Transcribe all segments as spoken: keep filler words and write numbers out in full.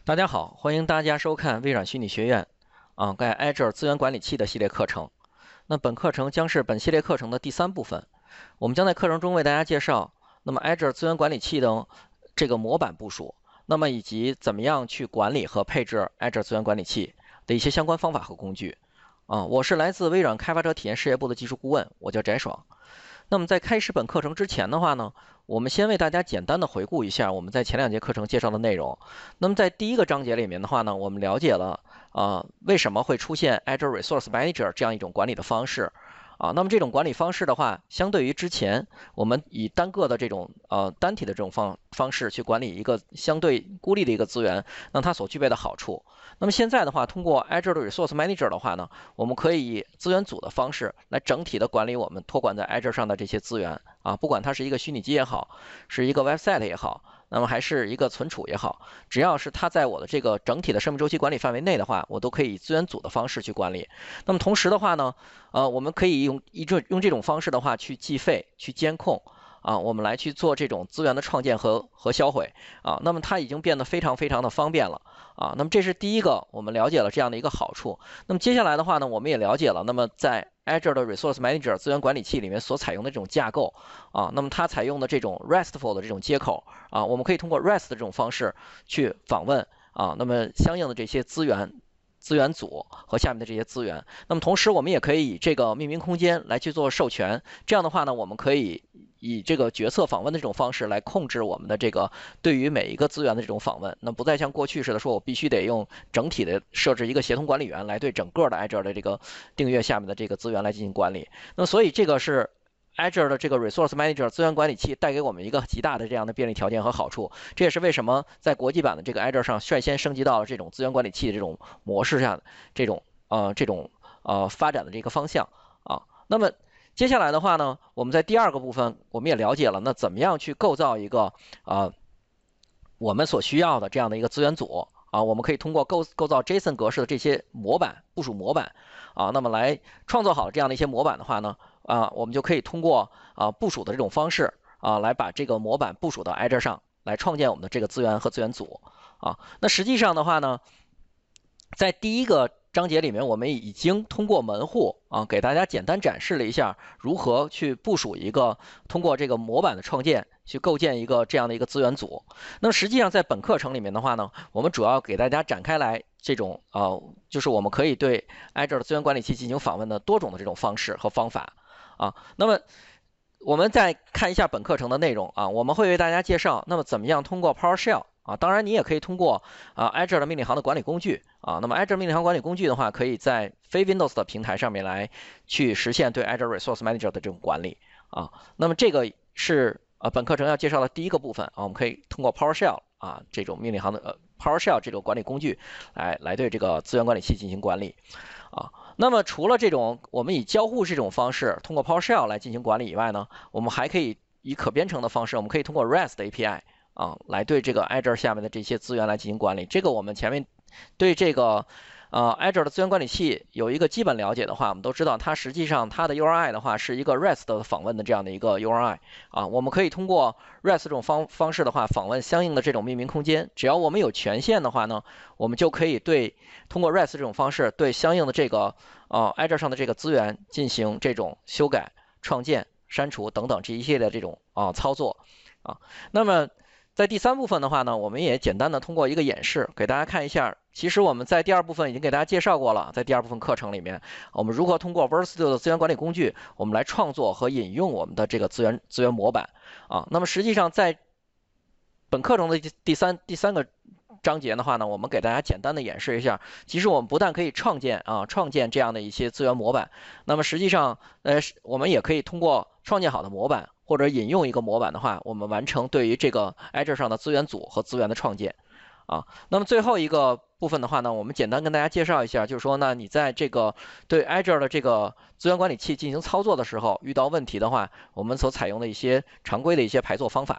大家好，欢迎大家收看微软虚拟学院啊，该 Azure 资源管理器的系列课程。那本课程将是本系列课程的第三部分。我们将在课程中为大家介绍，那么 Azure 资源管理器的这个模板部署，那么以及怎么样去管理和配置 Azure 资源管理器的一些相关方法和工具。啊，我是来自微软开发者体验事业部的技术顾问，我叫翟爽。那么在开始本课程之前的话呢，我们先为大家简单的回顾一下我们在前两节课程介绍的内容。那么在第一个章节里面的话呢，我们了解了啊、呃、为什么会出现 Azure Resource Manager 这样一种管理的方式。啊，那么这种管理方式的话，相对于之前我们以单个的这种呃单体的这种方方式去管理一个相对孤立的一个资源，那它所具备的好处。那么现在的话，通过 Azure 的 Resource Manager 的话呢，我们可以以资源组的方式来整体的管理我们托管在 Azure 上的这些资源啊，不管它是一个虚拟机也好，是一个 website 也好，那么还是一个存储也好，只要是它在我的这个整体的生命周期管理范围内的话，我都可以以资源组的方式去管理。那么同时的话呢，呃，我们可以用一种用这种方式的话去计费、去监控。啊，我们来去做这种资源的创建和和销毁啊，那么它已经变得非常非常的方便了啊。那么这是第一个，我们了解了这样的一个好处。那么接下来的话呢，我们也了解了，那么在 Azure 的 Resource Manager 资源管理器里面所采用的这种架构啊，那么它采用的这种 RESTful 的这种接口啊，我们可以通过 REST 的这种方式去访问啊，那么相应的这些资源。资源组和下面的这些资源，那么同时我们也可以以这个命名空间来去做授权，这样的话呢，我们可以以这个决策访问的这种方式来控制我们的这个对于每一个资源的这种访问，那不再像过去似的说我必须得用整体的设置一个协同管理员来对整个的 Azure 的这个订阅下面的这个资源来进行管理。那么所以这个是 Azure 的这个 Resource Manager 资源管理器带给我们一个极大的这样的便利条件和好处，这也是为什么在国际版的这个 Azure 上率先升级到了这种资源管理器的这种模式下，这种呃这种呃发展的这个方向啊。那么接下来的话呢，我们在第二个部分我们也了解了，那怎么样去构造一个呃我们所需要的这样的一个资源组啊？我们可以通过构构造 JSON 格式的这些模板部署模板啊，那么来创作好这样的一些模板的话呢，啊，我们就可以通过啊部署的这种方式啊，来把这个模板部署到 Azure 上，来创建我们的这个资源和资源组啊。那实际上的话呢，在第一个章节里面，我们已经通过门户啊，给大家简单展示了一下如何去部署一个通过这个模板的创建去构建一个这样的一个资源组。那么实际上在本课程里面的话呢，我们主要给大家展开来这种呃，就是我们可以对 Azure 的资源管理器进行访问的多种的这种方式和方法啊。那么我们再看一下本课程的内容啊，我们会为大家介绍，那么怎么样通过 PowerShell 啊，当然你也可以通过啊 Azure 的命令行的管理工具啊，那么 Azure 命令行管理工具的话，可以在非 Windows 的平台上面来去实现对 Azure Resource Manager 的这种管理啊。那么这个是呃本课程要介绍的第一个部分啊，我们可以通过 PowerShell 啊这种命令行的呃 PowerShell 这种管理工具来来对这个资源管理器进行管理啊。那么除了这种我们以交互这种方式通过 PowerShell 来进行管理以外呢，我们还可以以可编程的方式，我们可以通过 REST A P I 啊来对这个 Azure 下面的这些资源来进行管理。这个我们前面对这个呃 Azure 的资源管理器有一个基本了解的话，我们都知道它实际上它的 U R I 的话是一个 REST 的访问的这样的一个 U R I 啊，我们可以通过 REST 这种方方式的话访问相应的这种命名空间，只要我们有权限的话呢，我们就可以对通过 REST 这种方式对相应的这个呃 Azure 上的这个资源进行这种修改、创建、删除等等这一系列的这种啊、呃、操作啊。那么在第三部分的话呢，我们也简单的通过一个演示给大家看一下。其实我们在第二部分已经给大家介绍过了，在第二部分课程里面，我们如何通过 Verstudio 的资源管理工具，我们来创作和引用我们的这个资源资源模板啊。那么实际上在本课程的第三第三个章节的话呢，我们给大家简单的演示一下。其实我们不但可以创建啊创建这样的一些资源模板，那么实际上呃我们也可以通过创建好的模板或者引用一个模板的话，我们完成对于这个 Azure 上的资源组和资源的创建啊。那么最后一个部分的话呢，我们简单跟大家介绍一下，就是说呢，你在这个对 Azure 的这个资源管理器进行操作的时候，遇到问题的话，我们所采用的一些常规的一些排作方法。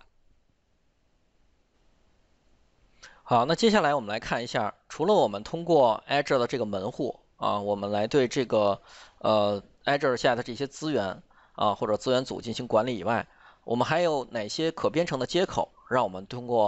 好，那接下来我们来看一下，除了我们通过 Azure 的这个门户啊，我们来对这个呃 Azure 下的这些资源啊或者资源组进行管理以外，我们还有哪些可编程的接口，让我们通过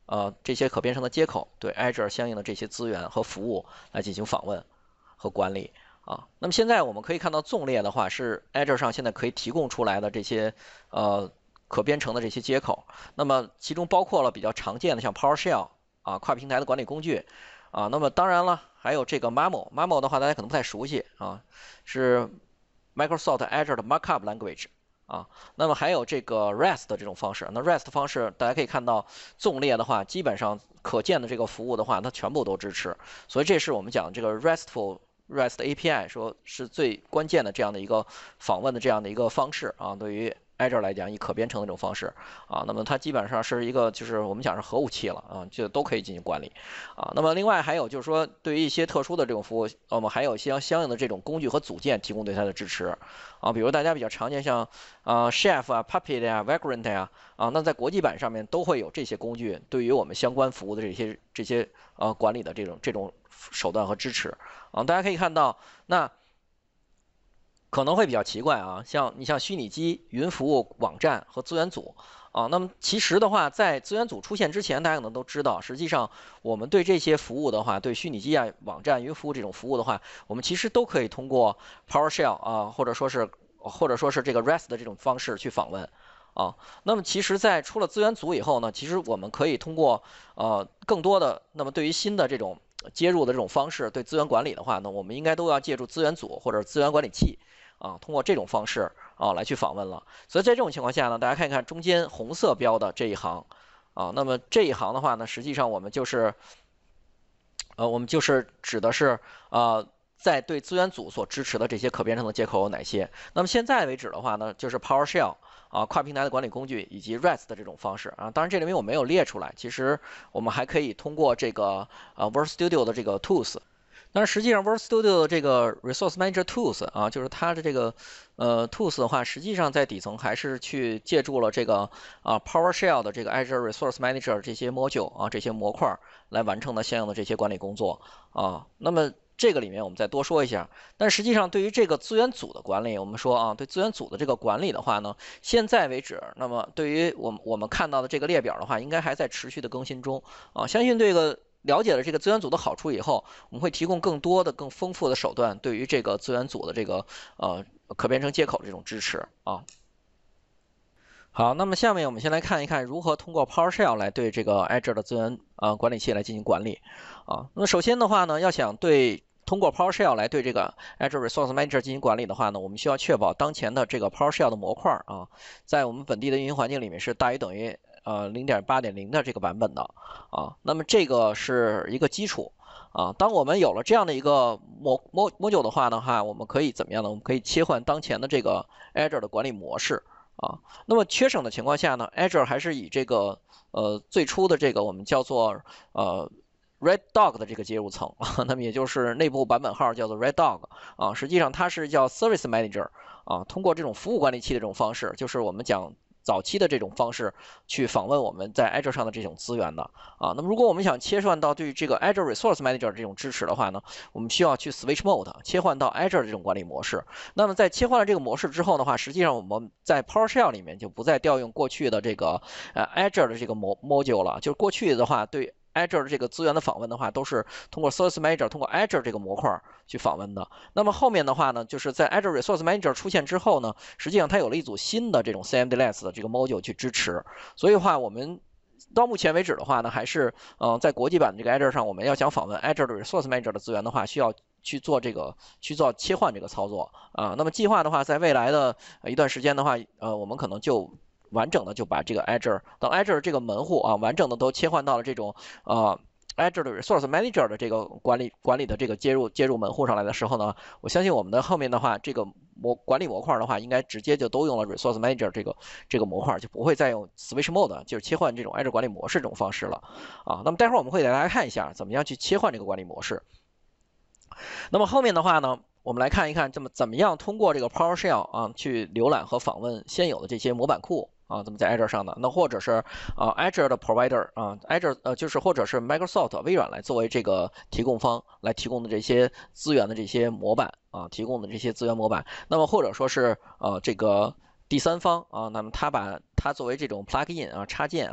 呃这些可编程的接口对 Azure 相应的这些资源和服务来进行访问和管理啊。那么现在我们可以看到纵列的话是 Azure 上现在可以提供出来的这些呃可编程的这些接口，那么其中包括了比较常见的像 PowerShell 啊跨平台的管理工具啊，那么当然了还有这个 Mamo，Mamo 的话大家可能不太熟悉啊，是 Microsoft Azure 的 Markup Language。啊，那么还有这个 REST 的这种方式，那 REST 方式大家可以看到，纵列的话，基本上可见的这个服务的话，它全部都支持，所以这是我们讲这个 RESTful REST A P I 说是最关键的这样的一个访问的这样的一个方式啊，对于 Azure 来讲，以可编程的这种方式啊，那么它基本上是一个就是我们讲是核武器了啊，就都可以进行管理啊。那么另外还有就是说，对于一些特殊的这种服务，我们还有一些相应的这种工具和组件提供对它的支持啊，比如大家比较常见像啊 Chef 啊 Puppet 呀 Vagrant 呀啊，那在国际版上面都会有这些工具对于我们相关服务的这些这些呃管理的这种这种手段和支持啊，大家可以看到那。可能会比较奇怪啊，像你像虚拟机、云服务、网站和资源组啊，那么其实的话，在资源组出现之前，大家可能都知道，实际上我们对这些服务的话，对虚拟机啊、网站、云服务这种服务的话，我们其实都可以通过 PowerShell 啊，或者说是或者说是这个 REST 的这种方式去访问啊。那么其实，在出了资源组以后呢，其实我们可以通过呃更多的，那么对于新的这种接入的这种方式，对资源管理的话呢，我们应该都要借助资源组或者资源管理器。啊，通过这种方式啊来去访问了，所以在这种情况下呢，大家看一看中间红色标的这一行啊，那么这一行的话呢，实际上我们就是呃，我们就是指的是呃，在对资源组所支持的这些可编程的接口有哪些？那么现在为止的话呢，就是 PowerShell 啊，跨平台的管理工具以及 REST 的这种方式啊，当然这里面我没有列出来，其实我们还可以通过这个呃 WorkStudio 的这个 Tools。但是实际上 WorkStudio 的这个 Resource Manager Tools 啊，就是它的这个呃 Tools 的话，实际上在底层还是去借助了这个啊 PowerShell 的这个 Azure Resource Manager 这些 module 啊这些模块来完成的相应的这些管理工作啊。那么这个里面我们再多说一下，但实际上对于这个资源组的管理，我们说啊，对资源组的这个管理的话呢，现在为止，那么对于我们我们看到的这个列表的话，应该还在持续的更新中啊。相信这个。了解了这个资源组的好处以后，我们会提供更多的、更丰富的手段，对于这个资源组的这个呃可编程接口这种支持啊。好，那么下面我们先来看一看如何通过 PowerShell 来对这个 Azure 的资源呃管理器来进行管理啊。那么首先的话呢，要想对通过 PowerShell 来对这个 Azure Resource Manager 进行管理的话呢，我们需要确保当前的这个 PowerShell 的模块啊，在我们本地的运行环境里面是大于等于呃 零点八点零 的这个版本的啊。那么这个是一个基础啊。当我们有了这样的一个模模 module 的话的话，我们可以怎么样呢？我们可以切换当前的这个 Azure 的管理模式啊。那么缺省的情况下呢 ，Azure 还是以这个呃最初的这个我们叫做呃。Red Dog 的这个接入层啊，那么也就是内部版本号叫做 Red Dog 啊，实际上它是叫 Service Manager 啊，通过这种服务管理器的这种方式，就是我们讲早期的这种方式去访问我们在 Azure 上的这种资源的啊。那么如果我们想切换到对这个 Azure Resource Manager 这种支持的话呢，我们需要去 Switch Mode 切换到 Azure 这种管理模式。那么在切换了这个模式之后的话，实际上我们在 PowerShell 里面就不再调用过去的这个呃 Azure 的这个 module 了，就是过去的话对。Azure 的这个资源的访问的话，都是通过 Service Manager 通过 Azure 这个模块去访问的。那么后面的话呢，就是在 Azure Resource Manager 出现之后呢，实际上它有了一组新的这种 C M D less 的这个 module 去支持。所以的话，我们到目前为止的话呢，还是呃在国际版的这个 Azure 上，我们要想访问 Azure 的 Resource Manager 的资源的话，需要去做这个去做切换这个操作啊。那么计划的话，在未来的一段时间的话，呃，我们可能就完整的就把这个 Azure 等 Azure 这个门户啊，完整的都切换到了这种呃 Azure 的 Resource Manager 的这个管理管理的这个接入接入门户上来的时候呢，我相信我们的后面的话，这个模管理模块的话，应该直接就都用了 Resource Manager 这个这个模块，就不会再用 Switch Mode 就是切换这种 Azure 管理模式这种方式了啊。那么待会儿我们会给大家看一下怎么样去切换这个管理模式。那么后面的话呢？我们来看一看，这么怎么样通过这个 PowerShell 啊去浏览和访问现有的这些模板库啊，怎么在 Azure 上的？那或者是啊 Azure 的 Provider 啊 Azure 呃就是或者是 Microsoft 微软来作为这个提供方来提供的这些资源的这些模板啊，提供的这些资源模板。那么或者说是呃这个第三方啊，那么它把它作为这种 plugin 啊插件啊。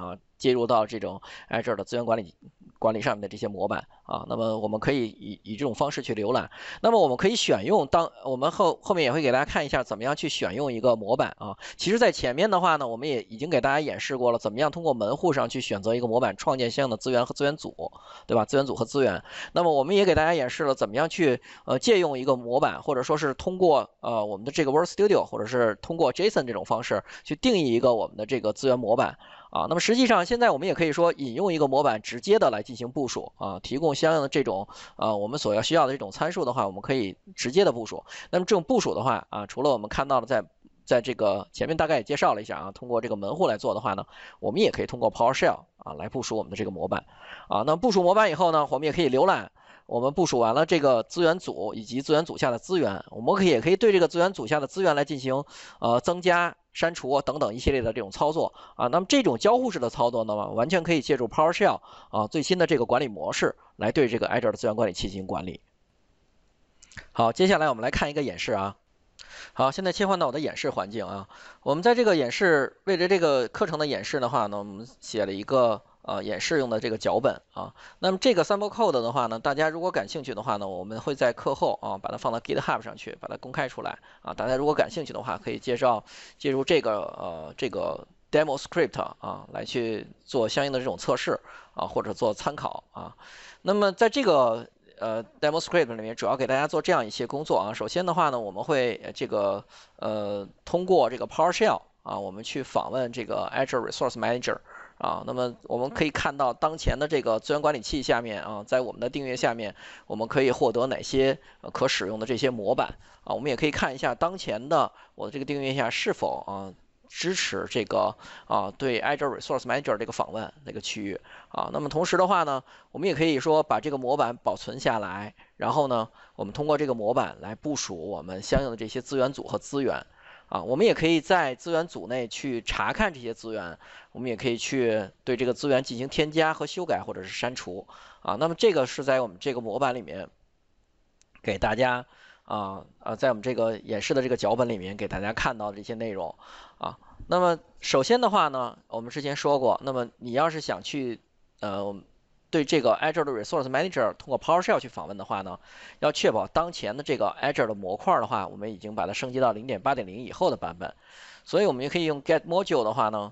接入到这种 Azure 的资源管理管理上面的这些模板啊。那么我们可以以以这种方式去浏览。那么我们可以选用，当我们后后面也会给大家看一下怎么样去选用一个模板啊。其实，在前面的话呢，我们也已经给大家演示过了，怎么样通过门户上去选择一个模板，创建相应的资源和资源组，对吧？资源组和资源。那么我们也给大家演示了怎么样去呃借用一个模板，或者说是通过呃我们的这个 Work Studio，或者是通过 JSON 这种方式去定义一个我们的这个资源模板。啊，那么实际上现在我们也可以说引用一个模板，直接的来进行部署啊，提供相应的这种呃我们所要需要的这种参数的话，我们可以直接的部署。那么这种部署的话啊，除了我们看到的在在这个前面大概也介绍了一下啊，通过这个门户来做的话呢，我们也可以通过 PowerShell 啊来部署我们的这个模板啊。那部署模板以后呢，我们也可以浏览。我们部署完了这个资源组以及资源组下的资源，我们可以也可以对这个资源组下的资源来进行呃增加、删除等等一系列的这种操作啊。那么这种交互式的操作呢，完全可以借助 PowerShell 啊最新的这个管理模式来对这个 Azure 的资源管理器进行管理。好，接下来我们来看一个演示啊。好，现在切换到我的演示环境啊。我们在这个演示，为了这个课程的演示的话呢，我们写了一个呃演示用的这个脚本啊。那么这个 sample code 的话呢，大家如果感兴趣的话呢，我们会在课后啊把它放到 GitHub 上去，把它公开出来啊。大家如果感兴趣的话，可以介绍借助这个呃这个 demo script 啊来去做相应的这种测试啊，或者做参考啊。那么在这个呃 demo script 里面主要给大家做这样一些工作啊。首先的话呢，我们会这个呃通过这个 PowerShell 啊，我们去访问这个 Azure Resource Manager 啊。那么我们可以看到当前的这个资源管理器下面啊，在我们的订阅下面，我们可以获得哪些可使用的这些模板啊。我们也可以看一下当前的我的这个订阅下是否啊支持这个啊对 Azure Resource Manager 这个访问这个区域啊。那么同时的话呢，我们也可以说把这个模板保存下来，然后呢，我们通过这个模板来部署我们相应的这些资源组和资源啊。我们也可以在资源组内去查看这些资源，我们也可以去对这个资源进行添加和修改或者是删除啊。那么这个是在我们这个模板里面给大家。啊啊，在我们这个演示的这个脚本里面，给大家看到的这些内容啊。那么首先的话呢，我们之前说过，那么你要是想去呃对这个 Azure 的 Resource Manager 通过 PowerShell 去访问的话呢，要确保当前的这个 Azure 的模块的话，我们已经把它升级到 零点八点零 以后的版本。所以我们也可以用 Get Module 的话呢，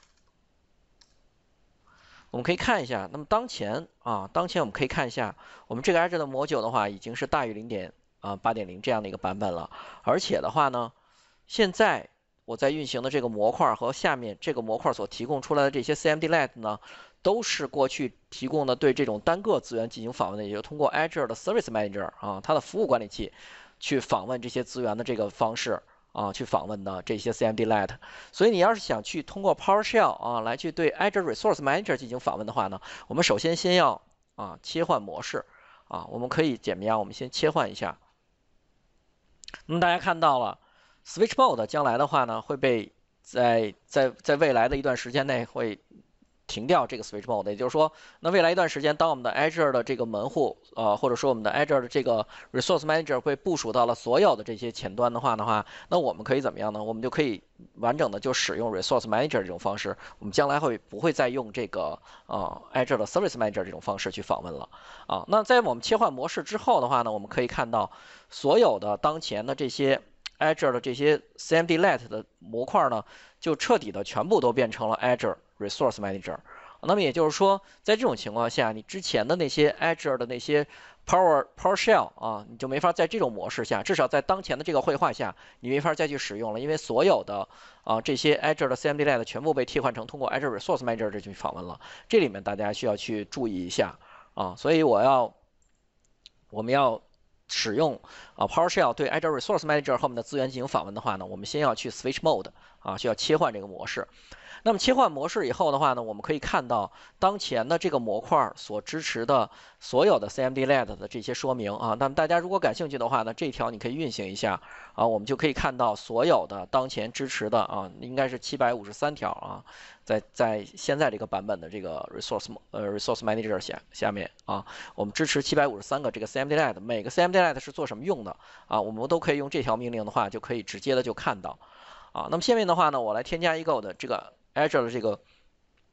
我们可以看一下，那么当前啊，当前我们可以看一下，我们这个 Azure 的 Module 的话，已经是大于零点。啊，八点零这样的一个版本了，而且的话呢，现在我在运行的这个模块和下面这个模块所提供出来的这些 cmdlet 呢，都是过去提供的对这种单个资源进行访问的，也就通过 Azure 的 Service Manager 啊，它的服务管理器去访问这些资源的这个方式啊，去访问的这些 cmdlet。所以你要是想去通过 PowerShell 啊来去对 Azure Resource Manager 进行访问的话呢，我们首先先要啊切换模式啊，我们可以怎么样？我们先切换一下。那么大家看到了 ，Switch Mode 将来的话呢，会被在在在未来的一段时间内会停掉这个 Switch Mode， 也就是说，那未来一段时间，当我们的 Azure 的这个门户，呃，或者说我们的 Azure 的这个 Resource Manager 会部署到了所有的这些前端的话的话，那我们可以怎么样呢？我们就可以完整的就使用 Resource Manager 这种方式，我们将来会不会再用这个呃 Azure 的 Service Manager 这种方式去访问了啊？那在我们切换模式之后的话呢，我们可以看到所有的当前的这些 Azure 的这些 cmdlet 的模块呢，就彻底的全部都变成了 Azure Resource Manager。那么也就是说，在这种情况下，你之前的那些 Azure 的那些 Power PowerShell 啊，你就没法在这种模式下，至少在当前的这个绘画下，你没法再去使用了，因为所有的啊这些 Azure 的 cmdlet 全部被替换成通过 Azure Resource Manager 这去访问了。这里面大家需要去注意一下啊，所以我要我们要使用啊 PowerShell 对 Azure Resource Manager 后面的资源进行访问的话呢，我们先要去 Switch Mode 啊，需要切换这个模式。那么切换模式以后的话呢，我们可以看到当前的这个模块所支持的所有的 cmdlet 的这些说明啊。那么大家如果感兴趣的话呢，这条你可以运行一下啊，我们就可以看到所有的当前支持的啊，应该是七百五十三条啊，在在现在这个版本的这个 resource 呃 resource manager 下下面啊，我们支持七百五十三个这个 cmdlet， 每个 cmdlet 是做什么用的啊，我们都可以用这条命令的话，就可以直接的就看到啊。那么下面的话呢，我来添加一个我的这个 Azure 的这个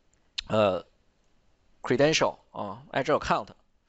呃 credential 啊 Azure account，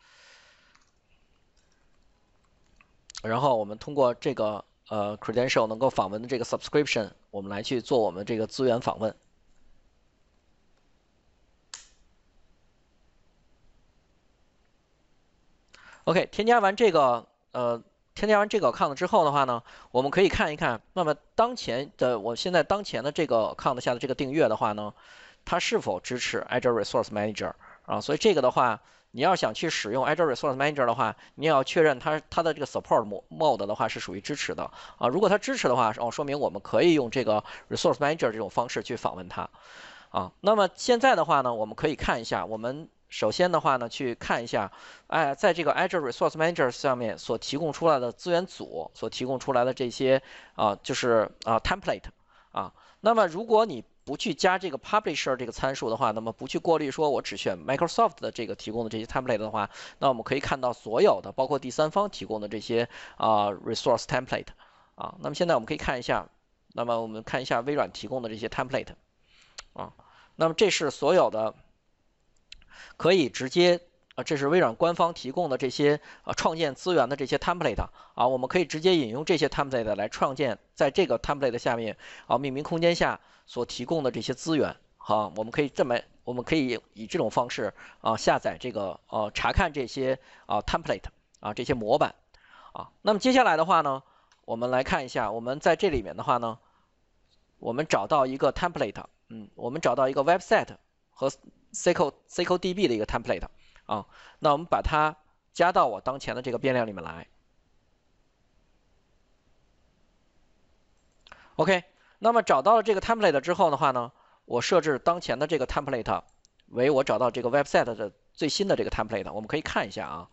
然后我们通过这个呃 credential 能够访问的这个 subscription， 我们来去做我们这个资源访问。OK， 添加完这个呃，添加完这个 account 之后的话呢，我们可以看一看，那么当前的我现在当前的这个 account 下的这个订阅的话呢，它是否支持 Azure Resource Manager 啊？所以这个的话，你要想去使用 Azure Resource Manager 的话，你也要确认它它的这个 support mode 的话是属于支持的啊。如果它支持的话，哦，说明我们可以用这个 Resource Manager 这种方式去访问它啊。那么现在的话呢，我们可以看一下我们。首先的话呢，去看一下，哎，在这个 Azure Resource Manager 上面所提供出来的资源组所提供出来的这些啊，就是啊 template 啊。那么如果你不去加这个 Publisher 这个参数的话，那么不去过滤说我只选 Microsoft 的这个提供的这些 template 的话，那我们可以看到所有的包括第三方提供的这些啊 resource template 啊。那么现在我们可以看一下，那么我们看一下微软提供的这些 template 啊。那么这是所有的。可以直接啊，这是微软官方提供的这些啊创建资源的这些 template 啊，我们可以直接引用这些 template 来创建在这个 template 下面啊命名空间下所提供的这些资源。好，我们可以这么，我们可以以这种方式啊下载这个呃查看这些啊 template 啊这些模板啊。那么接下来的话呢，我们来看一下，我们在这里面的话呢，我们找到一个 template， 嗯，我们找到一个 website 和 S Q S Q D B 的一个 template 啊，那我们把它加到我当前的这个变量里面来。OK， 那么找到了这个 template 之后的话呢，我设置当前的这个 template 为我找到这个 website 的最新的这个 template， 我们可以看一下啊。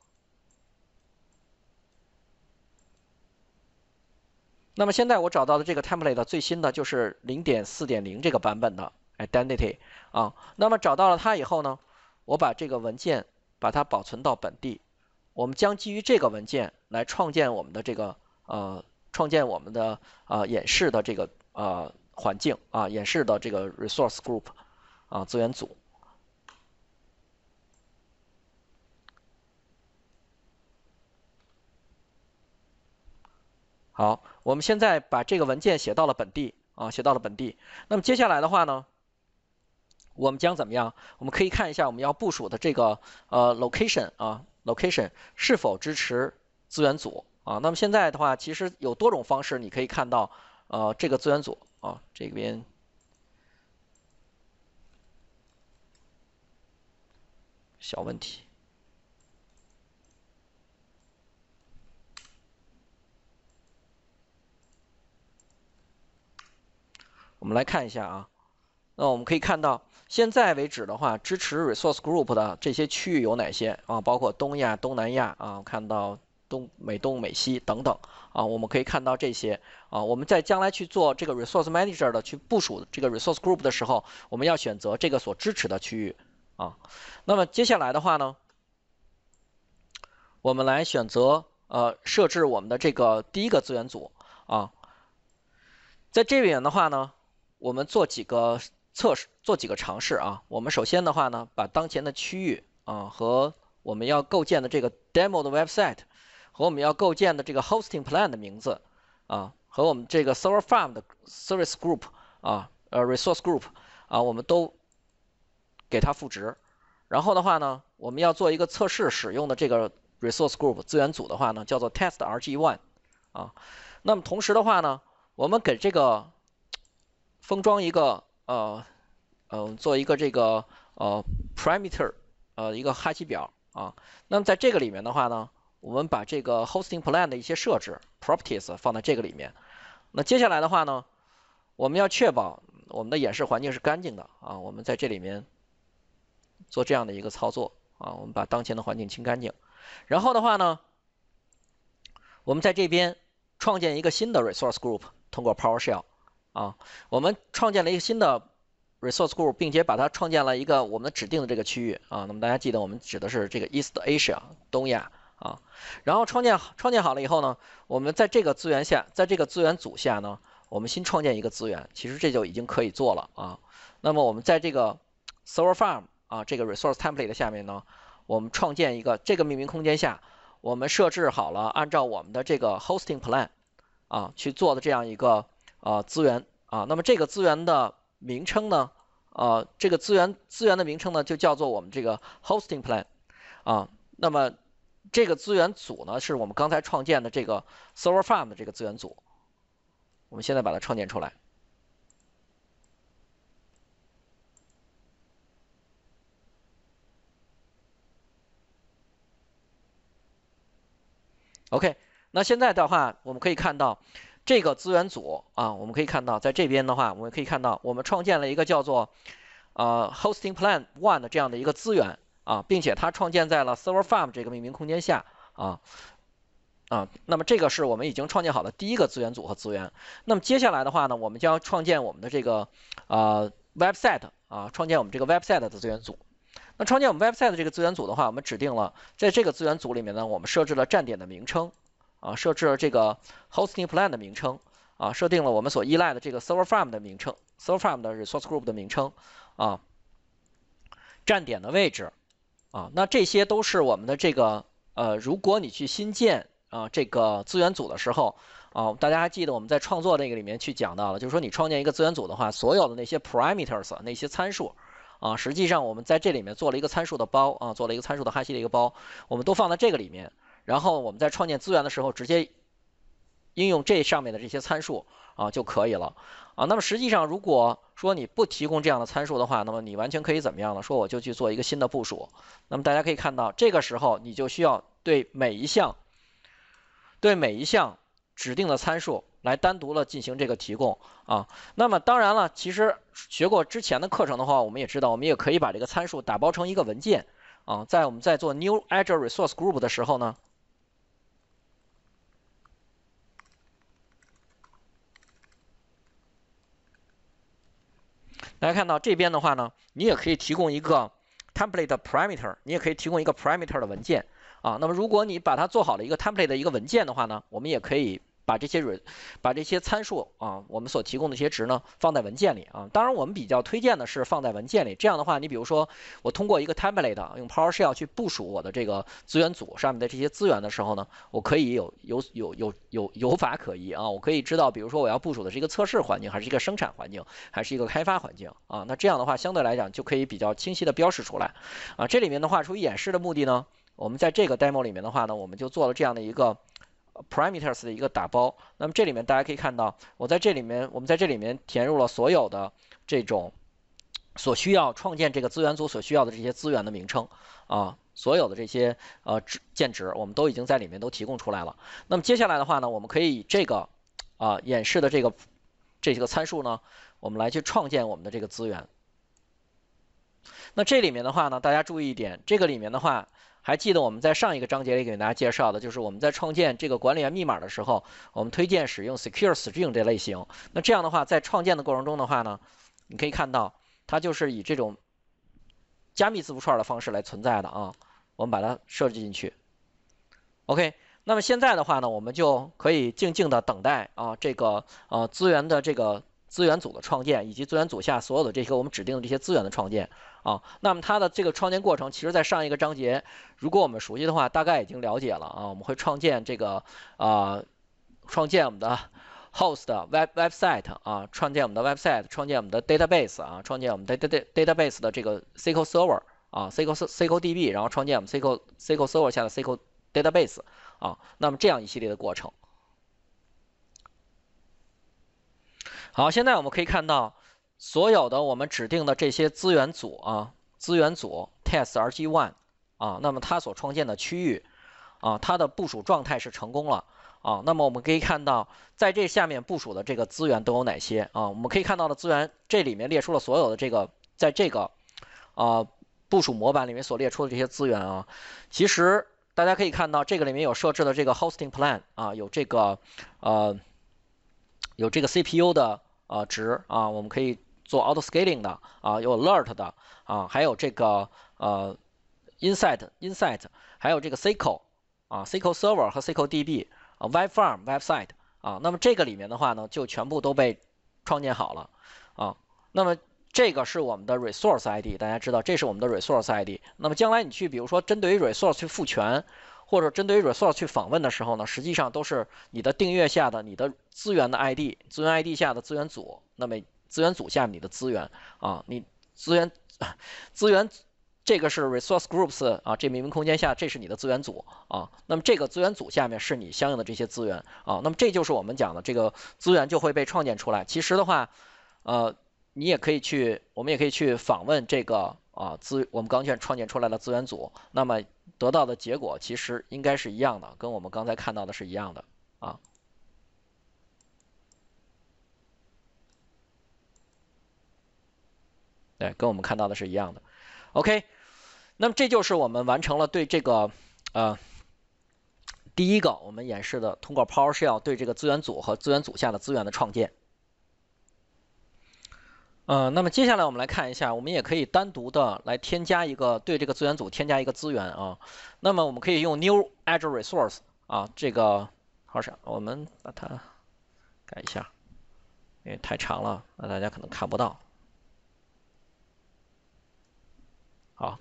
那么现在我找到的这个 template 最新的就是 零点四点零 这个版本的 identity 啊。那么找到了它以后呢，我把这个文件把它保存到本地，我们将基于这个文件来创建我们的这个呃创建我们的呃演示的这个呃环境啊，演示的这个 resource group 啊资源组。好，我们现在把这个文件写到了本地啊，写到了本地。那么接下来的话呢，我们将怎么样？我们可以看一下我们要部署的这个呃 location 啊 location 是否支持资源组啊。那么现在的话，其实有多种方式，你可以看到呃这个资源组啊这边小问题。我们来看一下啊，那我们可以看到，现在为止的话，支持 resource group 的这些区域有哪些啊？包括东亚、东南亚啊，看到东美东、美西等等啊，我们可以看到这些啊。我们在将来去做这个 resource manager 的去部署这个 resource group 的时候，我们要选择这个所支持的区域啊。那么接下来的话呢，我们来选择呃设置我们的这个第一个资源组啊。在这边的话呢，我们做几个测试，做几个尝试啊。我们首先的话呢，把当前的区域啊和我们要构建的这个 demo 的 website 和我们要构建的这个 hosting plan 的名字啊，和我们这个 server farm 的 service group 啊，呃 resource group 啊，我们都给它赋值。然后的话呢，我们要做一个测试使用的这个 resource group 资源组的话呢，叫做 test R G one 啊。那么同时的话呢，我们给这个封装一个呃呃做一个这个呃 parameter 呃一个哈希表啊。那么在这个里面的话呢，我们把这个 hosting plan 的一些设置 properties 放在这个里面。那接下来的话呢，我们要确保我们的演示环境是干净的啊。我们在这里面做这样的一个操作啊，我们把当前的环境清干净。然后的话呢，我们在这边创建一个新的 resource group， 通过 PowerShell 啊，我们创建了一个新的 resource group， 并且把它创建了一个我们指定的这个区域啊。那么大家记得，我们指的是这个 East Asia 东亚啊。然后创建创建好了以后呢，我们在这个资源下，在这个资源组下呢，我们新创建一个资源，其实这就已经可以做了啊。那么我们在这个 server farm 啊这个 resource template 下面呢，我们创建一个这个命名空间下，我们设置好了按照我们的这个 hosting plan 啊去做的这样一个呃资源啊。那么这个资源的名称呢，呃，这个资源资源的名称呢就叫做我们这个 hosting plan 啊。那么这个资源组呢是我们刚才创建的这个 server farm 的这个资源组，我们现在把它创建出来。OK， 那现在的话，我们可以看到这个资源组啊，我们可以看到在这边的话，我们可以看到我们创建了一个叫做呃 hosting plan one 的这样的一个资源啊，并且它创建在了 server farm 这个命名空间下啊啊。那么这个是我们已经创建好的第一个资源组和资源。那么接下来的话呢，我们将创建我们的这个呃 website 啊，创建我们这个 website 的资源组。那创建我们 website 这个资源组的话，我们指定了在这个资源组里面呢，我们设置了站点的名称啊，设置了这个 hosting plan 的名称啊，设定了我们所依赖的这个 server farm 的名称 ，server farm 的 resource group 的名称啊，站点的位置啊，那这些都是我们的这个呃，如果你去新建啊这个资源组的时候啊，大家还记得我们在创作那个里面去讲到了，就是说你创建一个资源组的话，所有的那些 parameters 那些参数。啊，实际上我们在这里面做了一个参数的包啊，做了一个参数的哈希的一个包，我们都放在这个里面。然后我们在创建资源的时候，直接应用这上面的这些参数啊就可以了啊。那么实际上，如果说你不提供这样的参数的话，那么你完全可以怎么样呢？说我就去做一个新的部署。那么大家可以看到，这个时候你就需要对每一项对每一项指定的参数来单独的进行这个提供啊。那么当然了，其实学过之前的课程的话，我们也知道，我们也可以把这个参数打包成一个文件啊。在我们在做 new Azure resource group 的时候呢，大家看到这边的话呢，你也可以提供一个 template parameter， 你也可以提供一个 parameter 的文件啊。那么如果你把它做好了一个 template 的一个文件的话呢，我们也可以把这些把这些参数啊，我们所提供的这些值呢，放在文件里啊。当然，我们比较推荐的是放在文件里。这样的话，你比如说我通过一个 template 用 PowerShell 去部署我的这个资源组上面的这些资源的时候呢，我可以有有有有有有法可依啊。我可以知道，比如说我要部署的是一个测试环境，还是一个生产环境，还是一个开发环境啊。那这样的话，相对来讲就可以比较清晰的标示出来啊。这里面的话，出于演示的目的呢，我们在这个 demo 里面的话呢，我们就做了这样的一个parameters 的一个打包。那么这里面大家可以看到，我在这里面，我们在这里面填入了所有的这种所需要创建这个资源组所需要的这些资源的名称啊，所有的这些呃键值，我们都已经在里面都提供出来了。那么接下来的话呢，我们可以以这个啊演示的这个这个参数呢，我们来去创建我们的这个资源。那这里面的话呢，大家注意一点，这个里面的话。还记得我们在上一个章节里给大家介绍的，就是我们在创建这个管理员密码的时候，我们推荐使用 Secure String 这类型。那这样的话，在创建的过程中的话呢，你可以看到它就是以这种加密字符串的方式来存在的啊。我们把它设置进去。OK， 那么现在的话呢，我们就可以静静的等待啊这个呃资源的这个资源组的创建，以及资源组下所有的这些我们指定的这些资源的创建。啊，那么它的这个创建过程，其实在上一个章节，如果我们熟悉的话，大概已经了解了啊。我们会创建这个啊、呃，创建我们的 host web website 啊，创建我们的 website， 创建我们的 database 啊，创建我们的 data database 的这个 S Q L server 啊 ，S Q L S Q L D B， 然后创建我们 S Q L S Q L server 下的 S Q L database 啊。那么这样一系列的过程。好，现在我们可以看到。所有的我们指定的这些资源组啊，资源组 test R G 一 啊，那么它所创建的区域啊，它的部署状态是成功了啊。那么我们可以看到，在这下面部署的这个资源都有哪些啊？我们可以看到的资源，这里面列出了所有的这个，在这个啊部署模板里面所列出的这些资源啊。其实大家可以看到，这个里面有设置的这个 hosting plan 啊，有这个呃有这个 C P U 的呃值啊，我们可以。做 auto scaling 的啊，有 alert 的啊，还有这个呃 insight insight， 还有这个 S Q L 啊 S Q L server 和 S Q L D B 啊 web farm website 啊，那么这个里面的话呢，就全部都被创建好了啊。那么这个是我们的 resource I D， 大家知道这是我们的 resource I D。那么将来你去，比如说针对于 resource 去赋权，或者针对于 resource 去访问的时候呢，实际上都是你的订阅下的你的资源的 I D， 资源 I D 下的资源组。那么资源组下面你的资源啊，你资源资源这个是 resource groups 啊，这命名空间下这是你的资源组啊。那么这个资源组下面是你相应的这些资源啊。那么这就是我们讲的这个资源就会被创建出来。其实的话，呃。你也可以去，我们也可以去访问这个啊资，我们刚建创建出来的资源组，那么得到的结果其实应该是一样的，跟我们刚才看到的是一样的啊。对，跟我们看到的是一样的。OK， 那么这就是我们完成了对这个呃第一个我们演示的通过 PowerShell 对这个资源组和资源组下的资源的创建。呃，那么接下来我们来看一下，我们也可以单独的来添加一个对这个资源组添加一个资源啊。那么我们可以用 new Azure resource 啊，这个好像我们把它改一下，因为太长了，那大家可能看不到。好，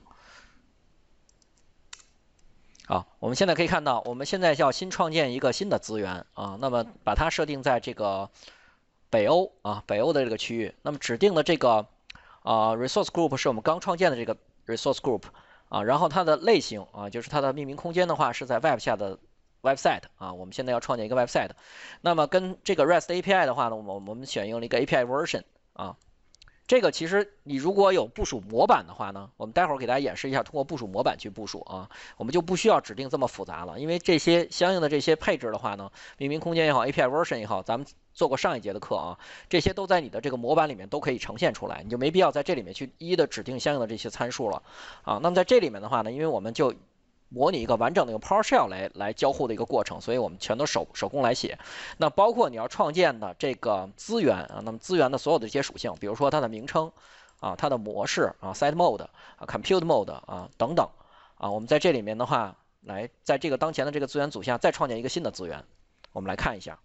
好，我们现在可以看到，我们现在要新创建一个新的资源啊，那么把它设定在这个。北欧啊，北欧的这个区域，那么指定的这个啊 resource group 是我们刚创建的这个 resource group 啊，然后它的类型啊，就是它的命名空间的话是在 web 下的 website 啊，我们现在要创建一个 website， 那么跟这个 REST A P I 的话呢，我们我们选用了一个 A P I version 啊，这个其实你如果有部署模板的话呢，我们待会儿给大家演示一下通过部署模板去部署啊，我们就不需要指定这么复杂了，因为这些相应的这些配置的话呢，命名空间也好 ，A P I version 也好，咱们。做过上一节的课啊，这些都在你的这个模板里面都可以呈现出来，你就没必要在这里面去一一的指定相应的这些参数了啊。那么在这里面的话呢，因为我们就模拟一个完整的用 PowerShell 来来交互的一个过程，所以我们全都手手工来写。那包括你要创建的这个资源啊，那么资源的所有的这些属性，比如说它的名称啊、它的模式啊、Set Mode 啊、Compute Mode 啊等等啊，我们在这里面的话，来在这个当前的这个资源组下再创建一个新的资源，我们来看一下。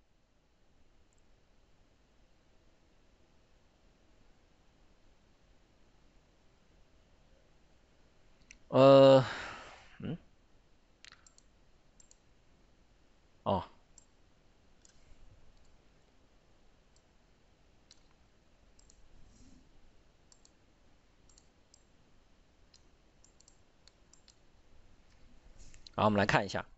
呃，嗯，哦，好，我们来看一下。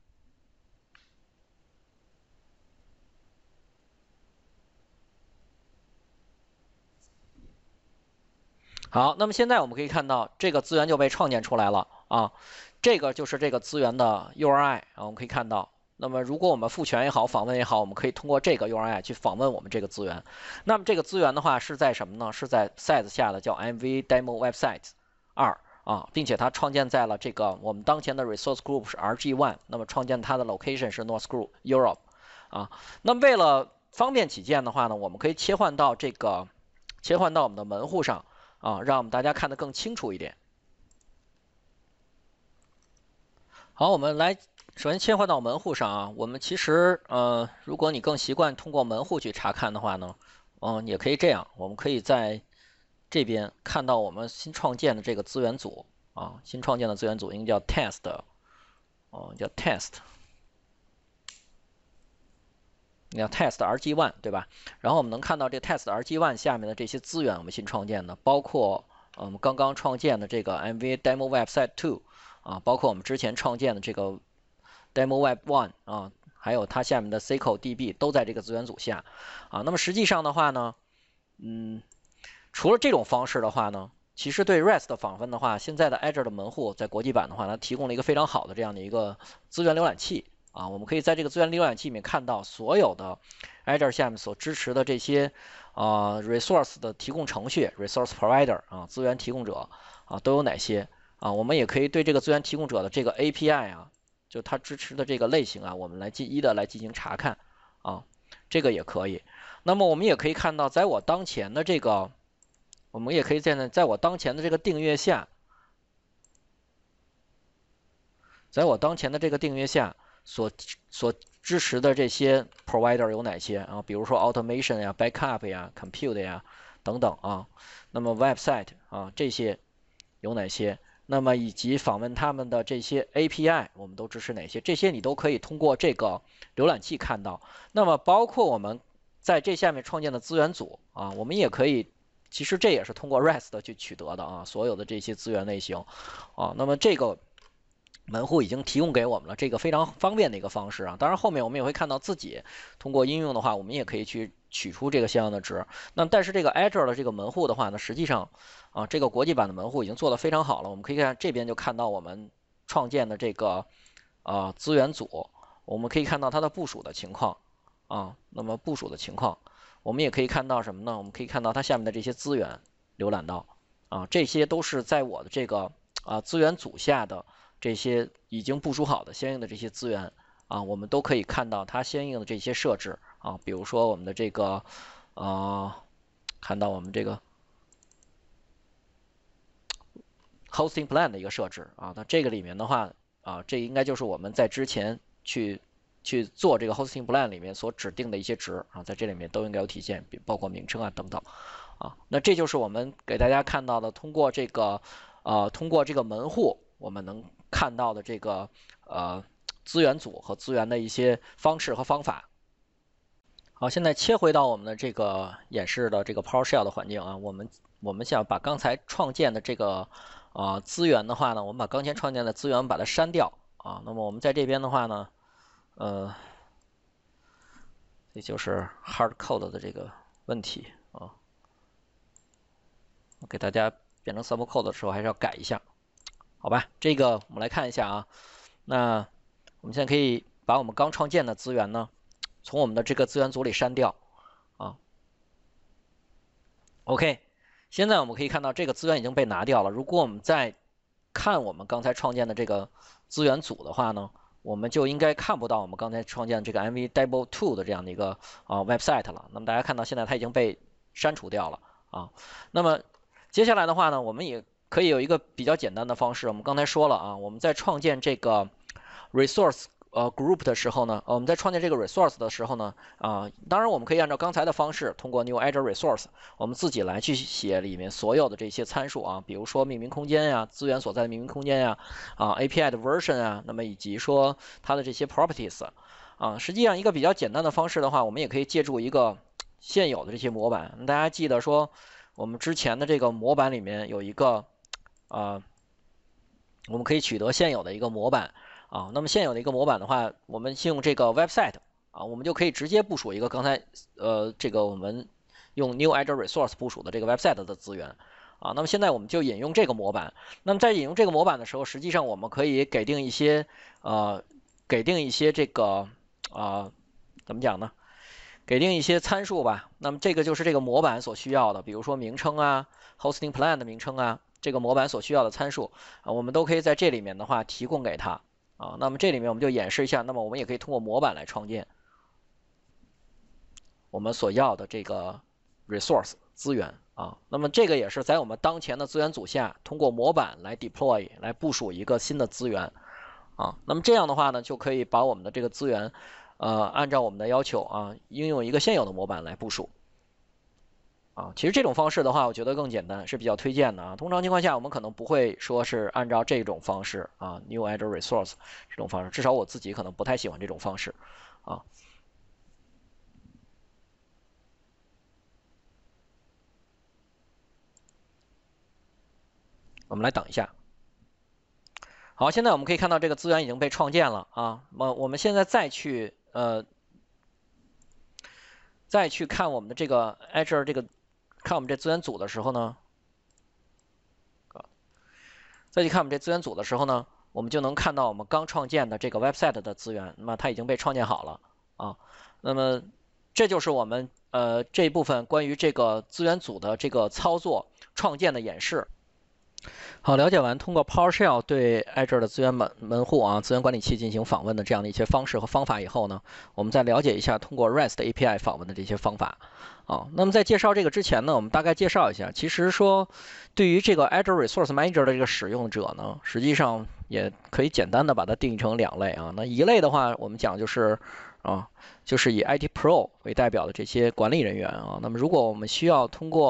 好，那么现在我们可以看到这个资源就被创建出来了啊，这个就是这个资源的 U R I 啊，我们可以看到。那么如果我们赋权也好，访问也好，我们可以通过这个 U R I 去访问我们这个资源。那么这个资源的话是在什么呢？是在 size 下的叫 M V Demo Website 二啊，并且它创建在了这个我们当前的 resource group 是 R G 一， 那么创建它的 location 是 North Group Europe 啊。那么为了方便起见的话呢，我们可以切换到这个切换到我们的门户上。啊，让我们大家看得更清楚一点。好，我们来首先切换到门户上啊。我们其实呃，如果你更习惯通过门户去查看的话呢，嗯、呃，也可以这样。我们可以在这边看到我们新创建的这个资源组啊，新创建的资源组应该叫 test， 哦，叫 test。你要 test R G 一 对吧？然后我们能看到这 test R G 一 下面的这些资源，我们新创建的，包括我们刚刚创建的这个 M V Demo Website 二啊，包括我们之前创建的这个 Demo Web 一啊，还有它下面的 S Q L D B 都在这个资源组下啊。那么实际上的话呢，嗯，除了这种方式的话呢，其实对 REST 的访问的话，现在的 Azure 的门户在国际版的话，它提供了一个非常好的这样的一个资源浏览器。啊，我们可以在这个资源浏览器里面看到所有的 Azure 下面所支持的这些啊 resource 的提供程序 resource provider 啊资源提供者啊都有哪些啊？我们也可以对这个资源提供者的这个 A P I 啊，就它支持的这个类型啊，我们来进一的来进行查看啊，这个也可以。那么我们也可以看到，在我当前的这个，我们也可以在在我当前的这个订阅下，在我当前的这个订阅下。所所支持的这些 provider 有哪些啊？比如说 automation 呀、backup 呀、compute 呀等等啊，那么 website 啊这些有哪些？那么以及访问他们的这些 A P I， 我们都支持哪些？这些你都可以通过这个浏览器看到。那么包括我们在这下面创建的资源组啊，我们也可以，其实这也是通过 REST 去取得的啊，所有的这些资源类型啊。那么这个门户已经提供给我们了，这个非常方便的一个方式啊。当然后面我们也会看到自己通过应用的话，我们也可以去取出这个相应的值。那但是这个 Azure 的这个门户的话呢，实际上啊，这个国际版的门户已经做得非常好了。我们可以看这边就看到我们创建的这个呃资源组，我们可以看到它的部署的情况啊。那么部署的情况，我们也可以看到什么呢？我们可以看到它下面的这些资源浏览到啊，这些都是在我的这个啊资源组下的。这些已经部署好的相应的这些资源啊，我们都可以看到它相应的这些设置啊，比如说我们的这个呃，看到我们这个 hosting plan 的一个设置啊，那这个里面的话啊，这应该就是我们在之前去去做这个 hosting plan 里面所指定的一些值啊，在这里面都应该有体现，包括名称啊等等啊，那这就是我们给大家看到的，通过这个呃，通过这个门户，我们能看到的这个呃资源组和资源的一些方式和方法。好，现在切回到我们的这个演示的这个 PowerShell 的环境啊，我们我们想把刚才创建的这个啊、呃、资源的话呢，我们把刚才创建的资源把它删掉啊。那么我们在这边的话呢，呃，这就是 hard code 的这个问题啊。我给大家变成 sample code 的时候还是要改一下。好吧，这个我们来看一下啊。那我们现在可以把我们刚创建的资源呢，从我们的这个资源组里删掉啊。OK， 现在我们可以看到这个资源已经被拿掉了。如果我们再看我们刚才创建的这个资源组的话呢，我们就应该看不到我们刚才创建的这个 mvdable 二 的这样的一个啊 website 了。那么大家看到现在它已经被删除掉了啊。那么接下来的话呢，我们也可以有一个比较简单的方式，我们刚才说了啊，我们在创建这个 resource 呃 group 的时候呢，我们在创建这个 resource 的时候呢，啊，当然我们可以按照刚才的方式，通过 new Azure resource，我们自己来去写里面所有的这些参数啊，比如说命名空间呀、资源所在的命名空间呀、啊 A P I 的 version 啊，那么以及说它的这些 properties 啊，实际上一个比较简单的方式的话，我们也可以借助一个现有的这些模板，大家记得说我们之前的这个模板里面有一个。啊，我们可以取得现有的一个模板啊。那么现有的一个模板的话，我们用这个 website 啊，我们就可以直接部署一个刚才呃这个我们用 new Azure resource 部署的这个 website 的资源啊。那么现在我们就引用这个模板。那么在引用这个模板的时候，实际上我们可以给定一些呃给定一些这个啊怎么讲呢？给定一些参数吧。那么这个就是这个模板所需要的，比如说名称啊、hosting plan 的名称啊。这个模板所需要的参数啊，我们都可以在这里面的话提供给它啊。那么这里面我们就演示一下，那么我们也可以通过模板来创建我们所要的这个 resource 资源啊。那么这个也是在我们当前的资源组下，通过模板来 deploy 来部署一个新的资源啊。那么这样的话呢，就可以把我们的这个资源呃按照我们的要求啊，应用一个现有的模板来部署。啊，其实这种方式的话，我觉得更简单，是比较推荐的啊。通常情况下，我们可能不会说是按照这种方式啊 ，new Azure resource 这种方式，至少我自己可能不太喜欢这种方式啊。我们来等一下。好，现在我们可以看到这个资源已经被创建了啊。那我们现在再去呃再去看我们的这个 Azure 这个。看我们这资源组的时候呢，再去看我们这资源组的时候呢，我们就能看到我们刚创建的这个 website 的资源，那么它已经被创建好了啊。那么这就是我们呃这一部分关于这个资源组的这个操作创建的演示。好，了解完通过 PowerShell 对 Azure 的资源门门户啊、资源管理器进行访问的这样的一些方式和方法以后呢，我们再了解一下通过 REST A P I 访问的这些方法啊。那么在介绍这个之前呢，我们大概介绍一下，其实说对于这个 Azure Resource Manager 的这个使用者呢，实际上也可以简单的把它定义成两类啊。那一类的话，我们讲就是啊，就是以 I T Pro 为代表的这些管理人员啊。那么如果我们需要通过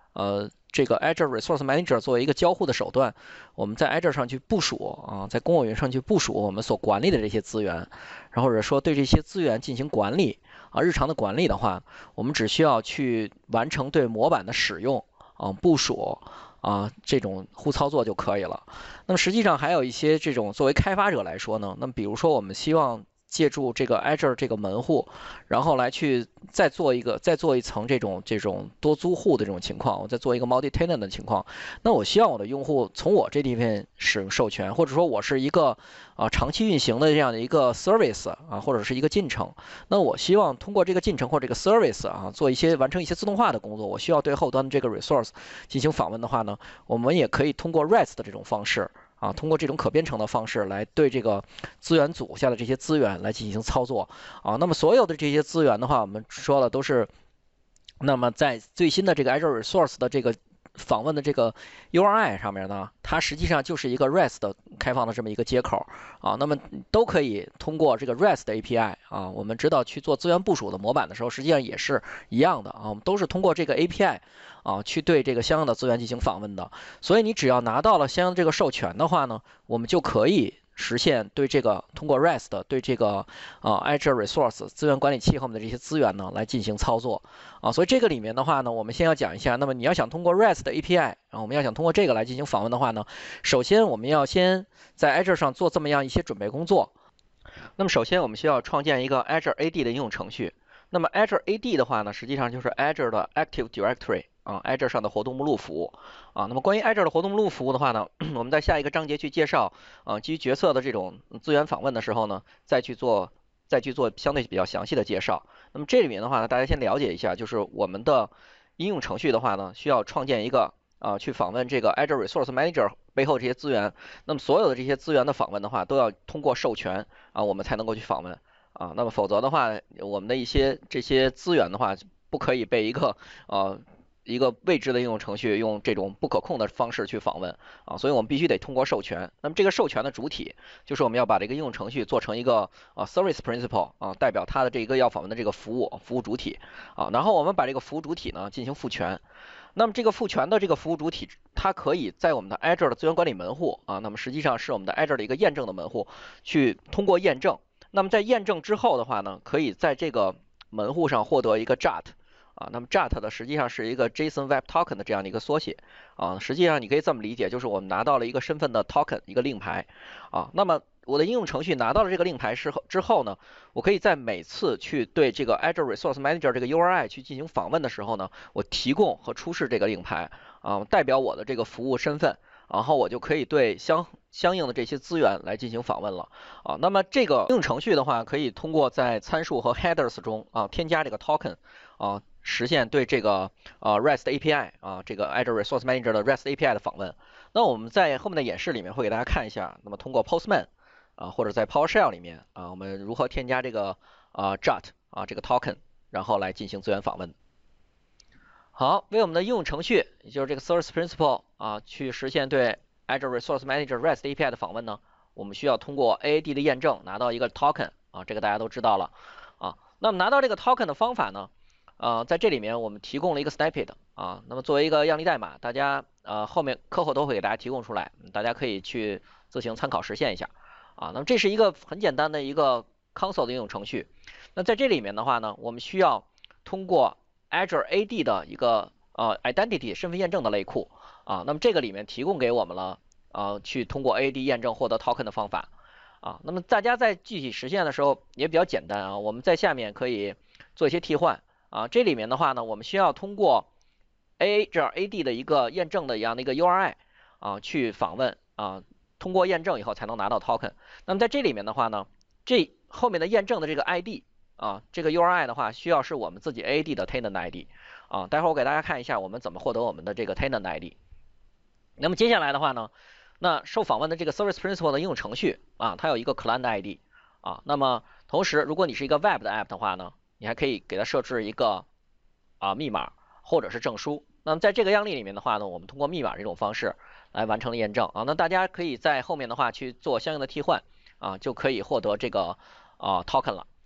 呃这个 Azure Resource Manager 作为一个交互的手段，我们在 Azure 上去部署啊，在公有云上去部署我们所管理的这些资源，然后或者说对这些资源进行管理啊，日常的管理的话，我们只需要去完成对模板的使用啊、部署啊这种互操作就可以了。那么实际上还有一些这种作为开发者来说呢，那么比如说我们希望借助这个 Azure 这个门户，然后来去再做一个再做一层这种这种多租户的这种情况，我再做一个 multi-tenant 的情况。那我希望我的用户从我这地方使用授权，或者说我是一个啊长期运行的这样的一个 service 啊，或者是一个进程。那我希望通过这个进程或者这个 service 啊，做一些完成一些自动化的工作。我需要对后端的这个 resource 进行访问的话呢，我们也可以通过 REST 的这种方式。啊，通过这种可编程的方式来对这个资源组下的这些资源来进行操作啊。那么所有的这些资源的话，我们说了都是，那么在最新的这个 Azure Resource 的这个访问的这个 U R I 上面呢，它实际上就是一个 REST 的开放的这么一个接口啊。那么都可以通过这个 REST A P I 啊，我们知道去做资源部署的模板的时候，实际上也是一样的啊，我们都是通过这个 A P I。啊，去对这个相应的资源进行访问的，所以你只要拿到了相应的这个授权的话呢，我们就可以实现对这个通过 REST 对这个啊 Azure Resource 资源管理器后面的这些资源呢来进行操作啊，所以这个里面的话呢，我们先要讲一下，那么你要想通过 REST A P I 啊，我们要想通过这个来进行访问的话呢，首先我们要先在 Azure 上做这么样一些准备工作。那么首先我们需要创建一个 Azure A D 的应用程序。那么 Azure A D 的话呢，实际上就是 Azure 的 Active Directory。啊 ，Azure 上的活动目录服务啊，那么关于 Azure 的活动目录服务的话呢，我们在下一个章节去介绍啊，基于角色的这种资源访问的时候呢，再去做再去做相对比较详细的介绍。那么这里面的话呢，大家先了解一下，就是我们的应用程序的话呢，需要创建一个啊，去访问这个 Azure Resource Manager 背后这些资源。那么所有的这些资源的访问的话，都要通过授权啊，我们才能够去访问啊。那么否则的话，我们的一些这些资源的话，不可以被一个呃。一个未知的应用程序用这种不可控的方式去访问啊，所以我们必须得通过授权。那么这个授权的主体就是我们要把这个应用程序做成一个啊 service principal 啊，代表它的这个要访问的这个服务服务主体啊，然后我们把这个服务主体呢进行赋权。那么这个赋权的这个服务主体，它可以在我们的 Azure 的资源管理门户啊，那么实际上是我们的 Azure 的一个验证的门户，去通过验证。那么在验证之后的话呢，可以在这个门户上获得一个 J A T。啊，那么 J A T 的实际上是一个 JSON Web Token 的这样的一个缩写啊，实际上你可以这么理解，就是我们拿到了一个身份的 token， 一个令牌啊。那么我的应用程序拿到了这个令牌之后之后呢，我可以在每次去对这个 Azure Resource Manager 这个 U R I 去进行访问的时候呢，我提供和出示这个令牌啊，代表我的这个服务身份。然后我就可以对相相应的这些资源来进行访问了啊。那么这个应用程序的话，可以通过在参数和 headers 中啊添加这个 token 啊，实现对这个啊 REST A P I 啊这个 Azure Resource Manager 的 REST A P I 的访问。那我们在后面的演示里面会给大家看一下，那么通过 Postman 啊或者在 PowerShell 里面啊，我们如何添加这个啊 J A T 啊这个 token， 然后来进行资源访问。好，为我们的应用程序，也就是这个 Service Principal 啊，去实现对 Azure Resource Manager REST A P I 的访问呢，我们需要通过 A A D 的验证拿到一个 token 啊，这个大家都知道了啊。那么拿到这个 token 的方法呢，呃，在这里面我们提供了一个 snippet 啊，那么作为一个样例代码，大家呃后面课后都会给大家提供出来，大家可以去自行参考实现一下啊。那么这是一个很简单的一个 console 的应用程序。那在这里面的话呢，我们需要通过Azure A D 的一个呃 identity 身份验证的类库啊，那么这个里面提供给我们了呃去通过 A D 验证获得 token 的方法啊，那么大家在具体实现的时候也比较简单啊，我们在下面可以做一些替换啊，这里面的话呢，我们需要通过 A A 这样 A D 的一个验证的一样的一个 U R I 啊去访问啊，通过验证以后才能拿到 token。那么在这里面的话呢，这后面的验证的这个 I D。啊，这个 U R I 的话，需要是我们自己 A A D 的 tenant I D 啊。待会儿我给大家看一下我们怎么获得我们的这个 tenant I D。那么接下来的话呢，那受访问的这个 Service Principal 的应用程序啊，它有一个 client I D 啊。那么同时，如果你是一个 Web 的 App 的话呢，你还可以给它设置一个啊密码或者是证书。那么在这个样例里面的话呢，我们通过密码这种方式来完成了验证啊。那大家可以在后面的话去做相应的替换啊，就可以获得这个啊 token 了。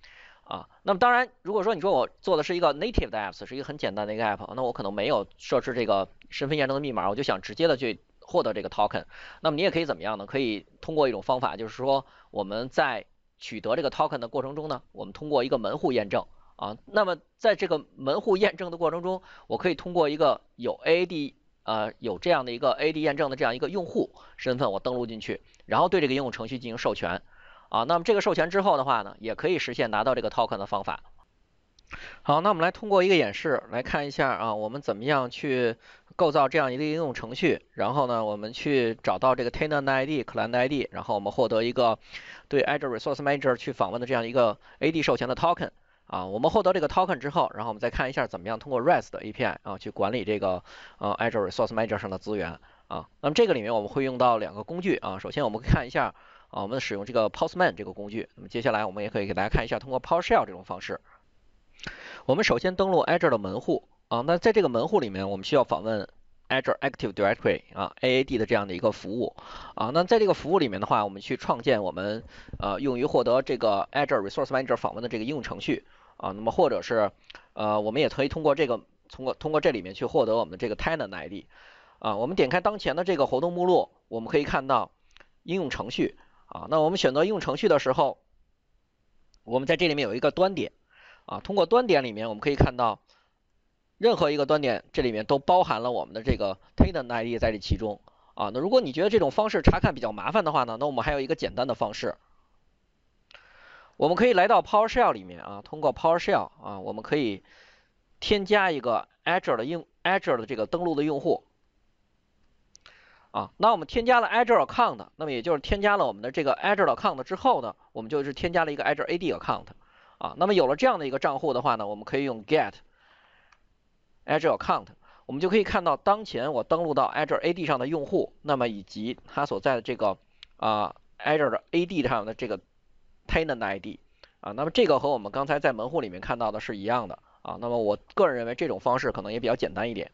啊。那么当然，如果说你说我做的是一个 native 的 apps， 是一个很简单的一个 app， 那我可能没有设置这个身份验证的密码，我就想直接的去获得这个 token。那么你也可以怎么样呢？可以通过一种方法，就是说我们在取得这个 token 的过程中呢，我们通过一个门户验证啊。那么在这个门户验证的过程中，我可以通过一个有 A A D 呃有这样的一个 A A D 验证的这样一个用户身份，我登录进去，然后对这个应用程序进行授权啊。那么这个授权之后的话呢，也可以实现拿到这个 token 的方法。好，那我们来通过一个演示来看一下啊，我们怎么样去构造这样一个应用程序，然后呢，我们去找到这个 tenant I D、client I D， 然后我们获得一个对 Azure Resource Manager 去访问的这样一个 A D 授权的 token。啊，我们获得这个 token 之后，然后我们再看一下怎么样通过 REST A P I 啊去管理这个呃 Azure Resource Manager 上的资源啊。那么这个里面我们会用到两个工具啊，首先我们看一下啊，我们使用这个 Postman 这个工具。那么接下来我们也可以给大家看一下通过 PowerShell 这种方式。我们首先登录 Azure 的门户啊，那在这个门户里面，我们需要访问 Azure Active Directory 啊 A A D 的这样的一个服务啊。那在这个服务里面的话，我们去创建我们呃用于获得这个 Azure Resource Manager 访问的这个应用程序啊。那么或者是呃我们也可以通过这个通过通过这里面去获得我们的这个 tenant I D 啊。我们点开当前的这个活动目录，我们可以看到应用程序啊。那我们选择应用程序的时候，我们在这里面有一个端点。啊，通过端点里面我们可以看到，任何一个端点这里面都包含了我们的这个 tenant I D 在这其中啊。那如果你觉得这种方式查看比较麻烦的话呢，那我们还有一个简单的方式，我们可以来到 PowerShell 里面啊，通过 PowerShell 啊，我们可以添加一个 Azure 的用 Azure 的这个登录的用户啊。那我们添加了 Azure account， 那么也就是添加了我们的这个 Azure account 之后呢，我们就是添加了一个 Azure A D account。啊，那么有了这样的一个账户的话呢，我们可以用 get Azure account， 我们就可以看到当前我登录到 Azure A D 上的用户，那么以及他所在的这个啊 Azure 的 A D 上的这个 tenant I D 啊，那么这个和我们刚才在门户里面看到的是一样的啊。那么我个人认为这种方式可能也比较简单一点。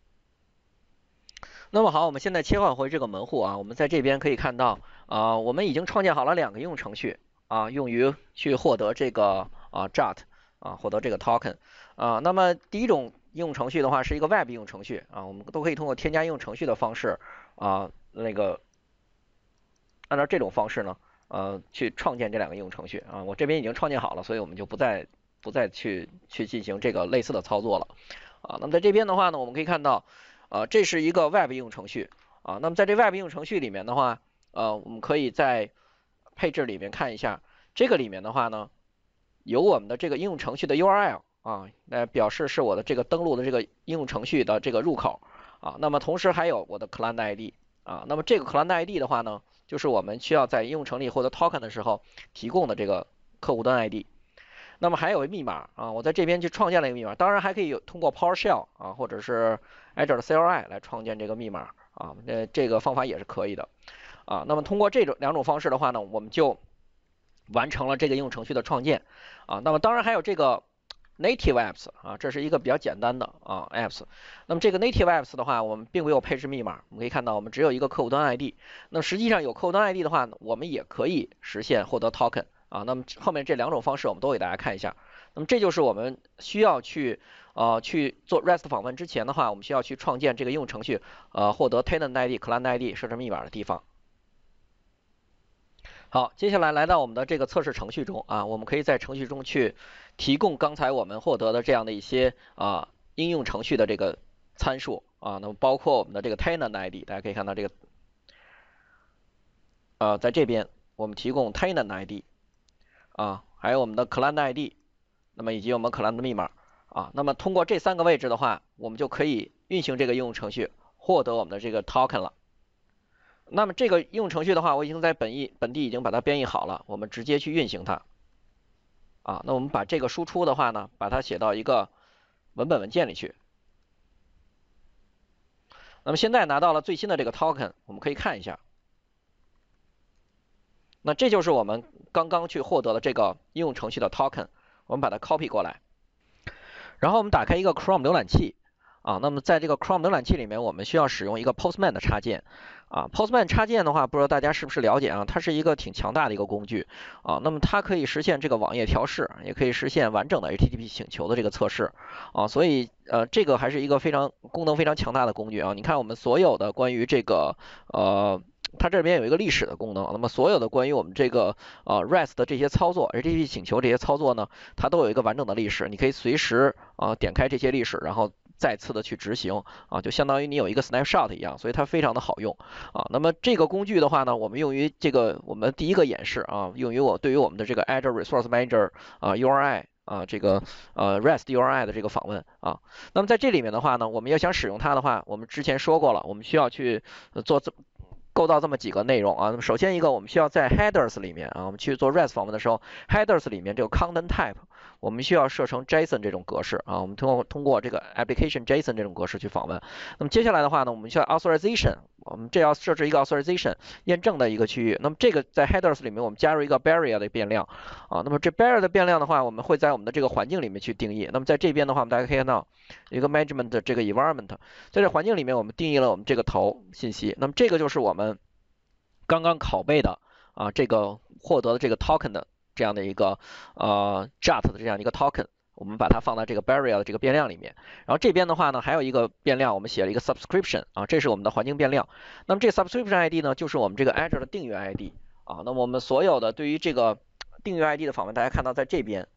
那么好，我们现在切换回这个门户啊，我们在这边可以看到啊，我们已经创建好了两个应用程序啊，用于去获得这个啊 J A T 啊，获得这个 token 啊。那么第一种应用程序的话是一个 Web 应用程序啊，我们都可以通过添加应用程序的方式啊，那个按照这种方式呢，呃，去创建这两个应用程序啊。我这边已经创建好了，所以我们就不再不再去去进行这个类似的操作了啊。那么在这边的话呢，我们可以看到，呃，这是一个 Web 应用程序啊。那么在这 Web 应用程序里面的话，呃，我们可以在配置里面看一下，这个里面的话呢，有我们的这个应用程序的 U R L 啊，来表示是我的这个登录的这个应用程序的这个入口啊。那么同时还有我的 client I D 啊。那么这个 client I D 的话呢，就是我们需要在应用程序获得 token 的时候提供的这个客户端 I D。那么还有密码啊，我在这边去创建了一个密码，当然还可以有通过 PowerShell 啊，或者是 Azure 的 C L I 来创建这个密码啊，呃，这个方法也是可以的。啊，那么通过这种两种方式的话呢，我们就完成了这个应用程序的创建啊。那么当然还有这个 native apps 啊，这是一个比较简单的啊 apps。那么这个 native apps 的话，我们并没有配置密码，我们可以看到我们只有一个客户端 I D。那么实际上有客户端 I D 的话，我们也可以实现获得 token 啊。那么后面这两种方式我们都给大家看一下。那么这就是我们需要去呃去做 REST 访问之前的话，我们需要去创建这个应用程序呃获得 tenant I D、client I D 设置密码的地方。好，接下来来到我们的这个测试程序中啊，我们可以在程序中去提供刚才我们获得的这样的一些啊应用程序的这个参数啊，那么包括我们的这个 tenant I D， 大家可以看到这个呃在这边我们提供 tenant I D 啊，还有我们的 client I D， 那么以及我们 client 的密码啊，那么通过这三个位置的话，我们就可以运行这个应用程序，获得我们的这个 token 了。那么这个应用程序的话，我已经在本意本地已经把它编译好了，我们直接去运行它。啊，那我们把这个输出的话呢，把它写到一个文本文件里去。那么现在拿到了最新的这个 token， 我们可以看一下。那这就是我们刚刚去获得的这个应用程序的 token， 我们把它 copy 过来。然后我们打开一个 Chrome 浏览器， 啊，那么在这个 Chrome 浏览器里面，我们需要使用一个 Postman 的插件啊。Postman 插件的话，不知道大家是不是了解啊？它是一个挺强大的一个工具啊。那么它可以实现这个网页调试，也可以实现完整的 H T T P 请求的这个测试啊。所以呃，这个还是一个非常功能非常强大的工具啊。你看我们所有的关于这个呃。它这边有一个历史的功能，那么所有的关于我们这个呃 REST 的这些操作 ，H T T P 请求这些操作呢，它都有一个完整的历史，你可以随时啊、呃、点开这些历史，然后再次的去执行啊，就相当于你有一个 snapshot 一样，所以它非常的好用啊。那么这个工具的话呢，我们用于这个我们第一个演示啊，用于我对于我们的这个 Azure Resource Manager 啊 U R I 啊这个呃 REST U R I 的这个访问啊。那么在这里面的话呢，我们要想使用它的话，我们之前说过了，我们需要去做这。构造这么几个内容啊，那么首先一个，我们需要在 headers 里面啊，我们去做 REST 访问的时候 ，headers 里面这个 content type 我们需要设成 JSON 这种格式啊，我们通过通过这个 application JSON 这种格式去访问。那么接下来的话呢，我们需要 authorization， 我们这要设置一个 authorization 验证的一个区域。那么这个在 headers 里面我们加入一个 barrier 的变量啊，那么这 barrier 的变量的话，我们会在我们的这个环境里面去定义。那么在这边的话，我们大家可以看到一个 management 的这个 environment， 在这环境里面我们定义了我们这个头信息。那么这个就是我们刚刚拷贝的啊，这个获得的这个 token 的这样的一个呃 J A T 的这样一个 token， 我们把它放在这个 barrier 的这个变量里面。然后这边的话呢，还有一个变量，我们写了一个 subscription 啊，这是我们的环境变量。那么这个 subscription I D 呢，就是我们这个 Azure 的订阅 I D 啊。那么我们所有的对于这个订阅 I D 的访问，大家看到在这边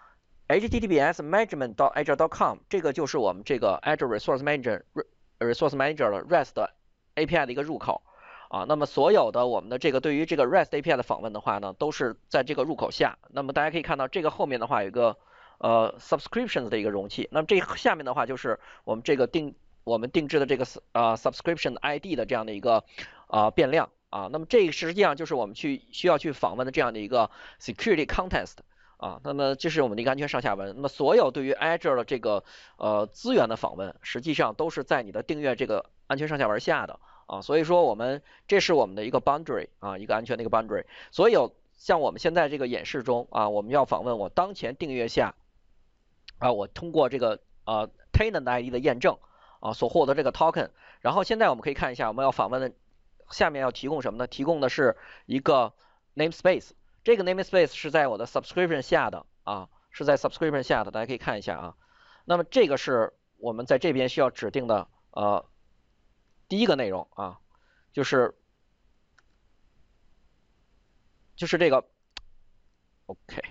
H T T P S management 到 azure 点 com， 这个就是我们这个 Azure Resource Manager Resource Manager 的 REST A P I 的一个入口。啊，那么所有的我们的这个对于这个 REST A P I 的访问的话呢，都是在这个入口下。那么大家可以看到，这个后面的话有一个呃 subscriptions 的一个容器。那么这下面的话就是我们这个定我们定制的这个呃 subscription I D 的这样的一个呃变量啊。那么这实际上就是我们去需要去访问的这样的一个 security context。啊，那么这是我们的一个安全上下文。那么所有对于 Azure 的这个呃资源的访问，实际上都是在你的订阅这个安全上下文下的。啊，所以说我们这是我们的一个 boundary 啊，一个安全的一个 boundary。所有像我们现在这个演示中啊，我们要访问我当前订阅下啊，我通过这个呃 tenant I D 的验证啊所获得这个 token。然后现在我们可以看一下我们要访问的下面要提供什么呢？提供的是一个 namespace， 这个 namespace 是在我的 subscription 下的啊，是在 subscription 下的，大家可以看一下啊。那么这个是我们在这边需要指定的呃。第一个内容啊，就是就是这个 ，OK，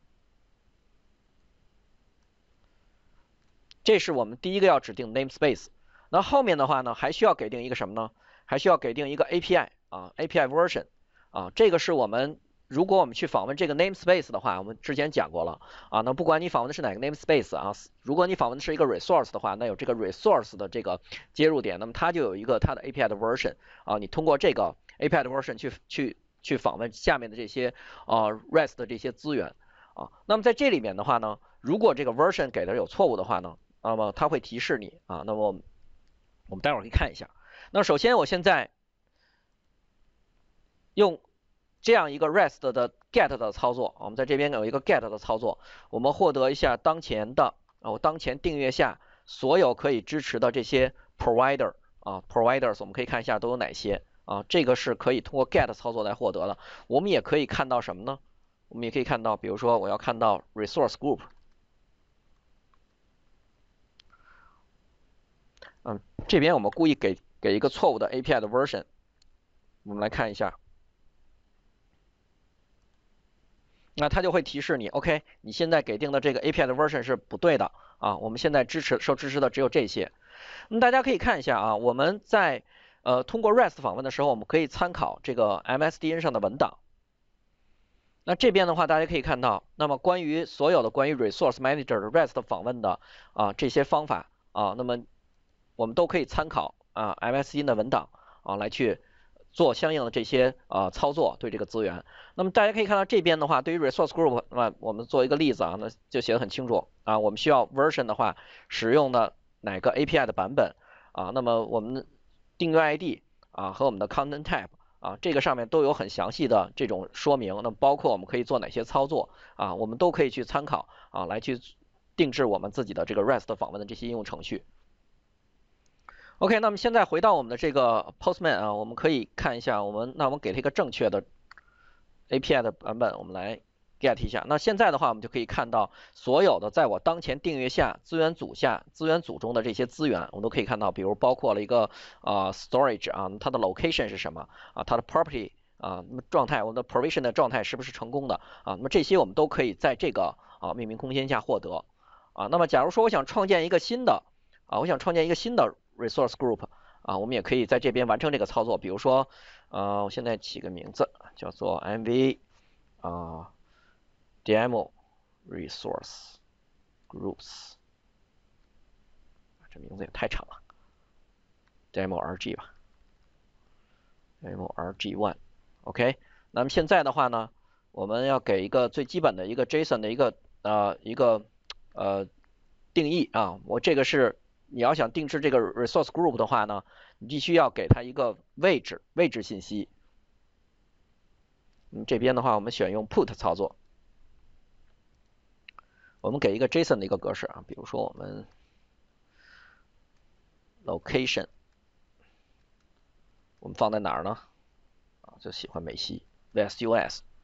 这是我们第一个要指定 namespace。那后面的话呢，还需要给定一个什么呢？还需要给定一个 A P I 啊 ，A P I version 啊，这个是我们如果我们去访问这个 namespace 的话，我们之前讲过了啊。那不管你访问的是哪个 namespace 啊，如果你访问的是一个 resource 的话，那有这个 resource 的这个接入点，那么它就有一个它的 A P I 的 version 啊。你通过这个 A P I 的 version 去去去访问下面的这些啊 REST 的这些资源啊。那么在这里面的话呢，如果这个 version 给的有错误的话呢，那么它会提示你啊。那么我们待会儿可以看一下。那首先我现在用这样一个 REST 的 GET 的操作，我们在这边有一个 GET 的操作，我们获得一下当前的啊，我当前订阅下所有可以支持的这些 provider 啊 providers， 我们可以看一下都有哪些啊，这个是可以通过 GET 操作来获得的。我们也可以看到什么呢？我们也可以看到，比如说我要看到 resource group， 嗯，这边我们故意给给一个错误的 A P I 的 version， 我们来看一下。那它就会提示你 ，OK， 你现在给定的这个 A P I 的 version 是不对的啊。我们现在支持受支持的只有这些。那么大家可以看一下啊，我们在呃通过 REST 访问的时候，我们可以参考这个 M S D N 上的文档。那这边的话，大家可以看到，那么关于所有的关于 Resource Manager 的 REST 访问的啊这些方法啊，那么我们都可以参考啊 M S D N 的文档啊来去做相应的这些呃操作对这个资源。那么大家可以看到这边的话，对于 resource group， 那我们做一个例子啊，那就写得很清楚啊。我们需要 version 的话，使用的哪个 A P I 的版本啊？那么我们订阅 I D 啊和我们的 content type 啊，这个上面都有很详细的这种说明。那包括我们可以做哪些操作啊，我们都可以去参考啊，来去定制我们自己的这个 REST 访问的这些应用程序。 OK，那么现在回到我们的这个 Postman 啊，我们可以看一下，我们那我们给它一个正确的 A P I 的版本，我们来 get 一下。那现在的话，我们就可以看到所有的在我当前订阅下资源组下资源组中的这些资源，我们都可以看到，比如包括了一个啊、呃、storage 啊，它的 location 是什么啊，它的 property 啊，那么状态，我们的 provision 的状态是不是成功的啊？那么这些我们都可以在这个啊命名空间下获得啊。那么假如说我想创建一个新的啊，我想创建一个新的 resource group 啊，我们也可以在这边完成这个操作。比如说，呃，我现在起个名字叫做 M V 啊 demo resource groups， 这名字也太长了 ，demo R G 吧 ，demo R G one，OK。那么现在的话呢，我们要给一个最基本的一个 JSON 的一个呃一个呃定义啊，我这个是。你要想定制这个 resource group 的话呢，你必须要给它一个位置位置信息。嗯，这边的话，我们选用 put 操作，我们给一个 JSON 的一个格式啊，比如说我们 location， 我们放在哪儿呢？啊，就喜欢美西 West U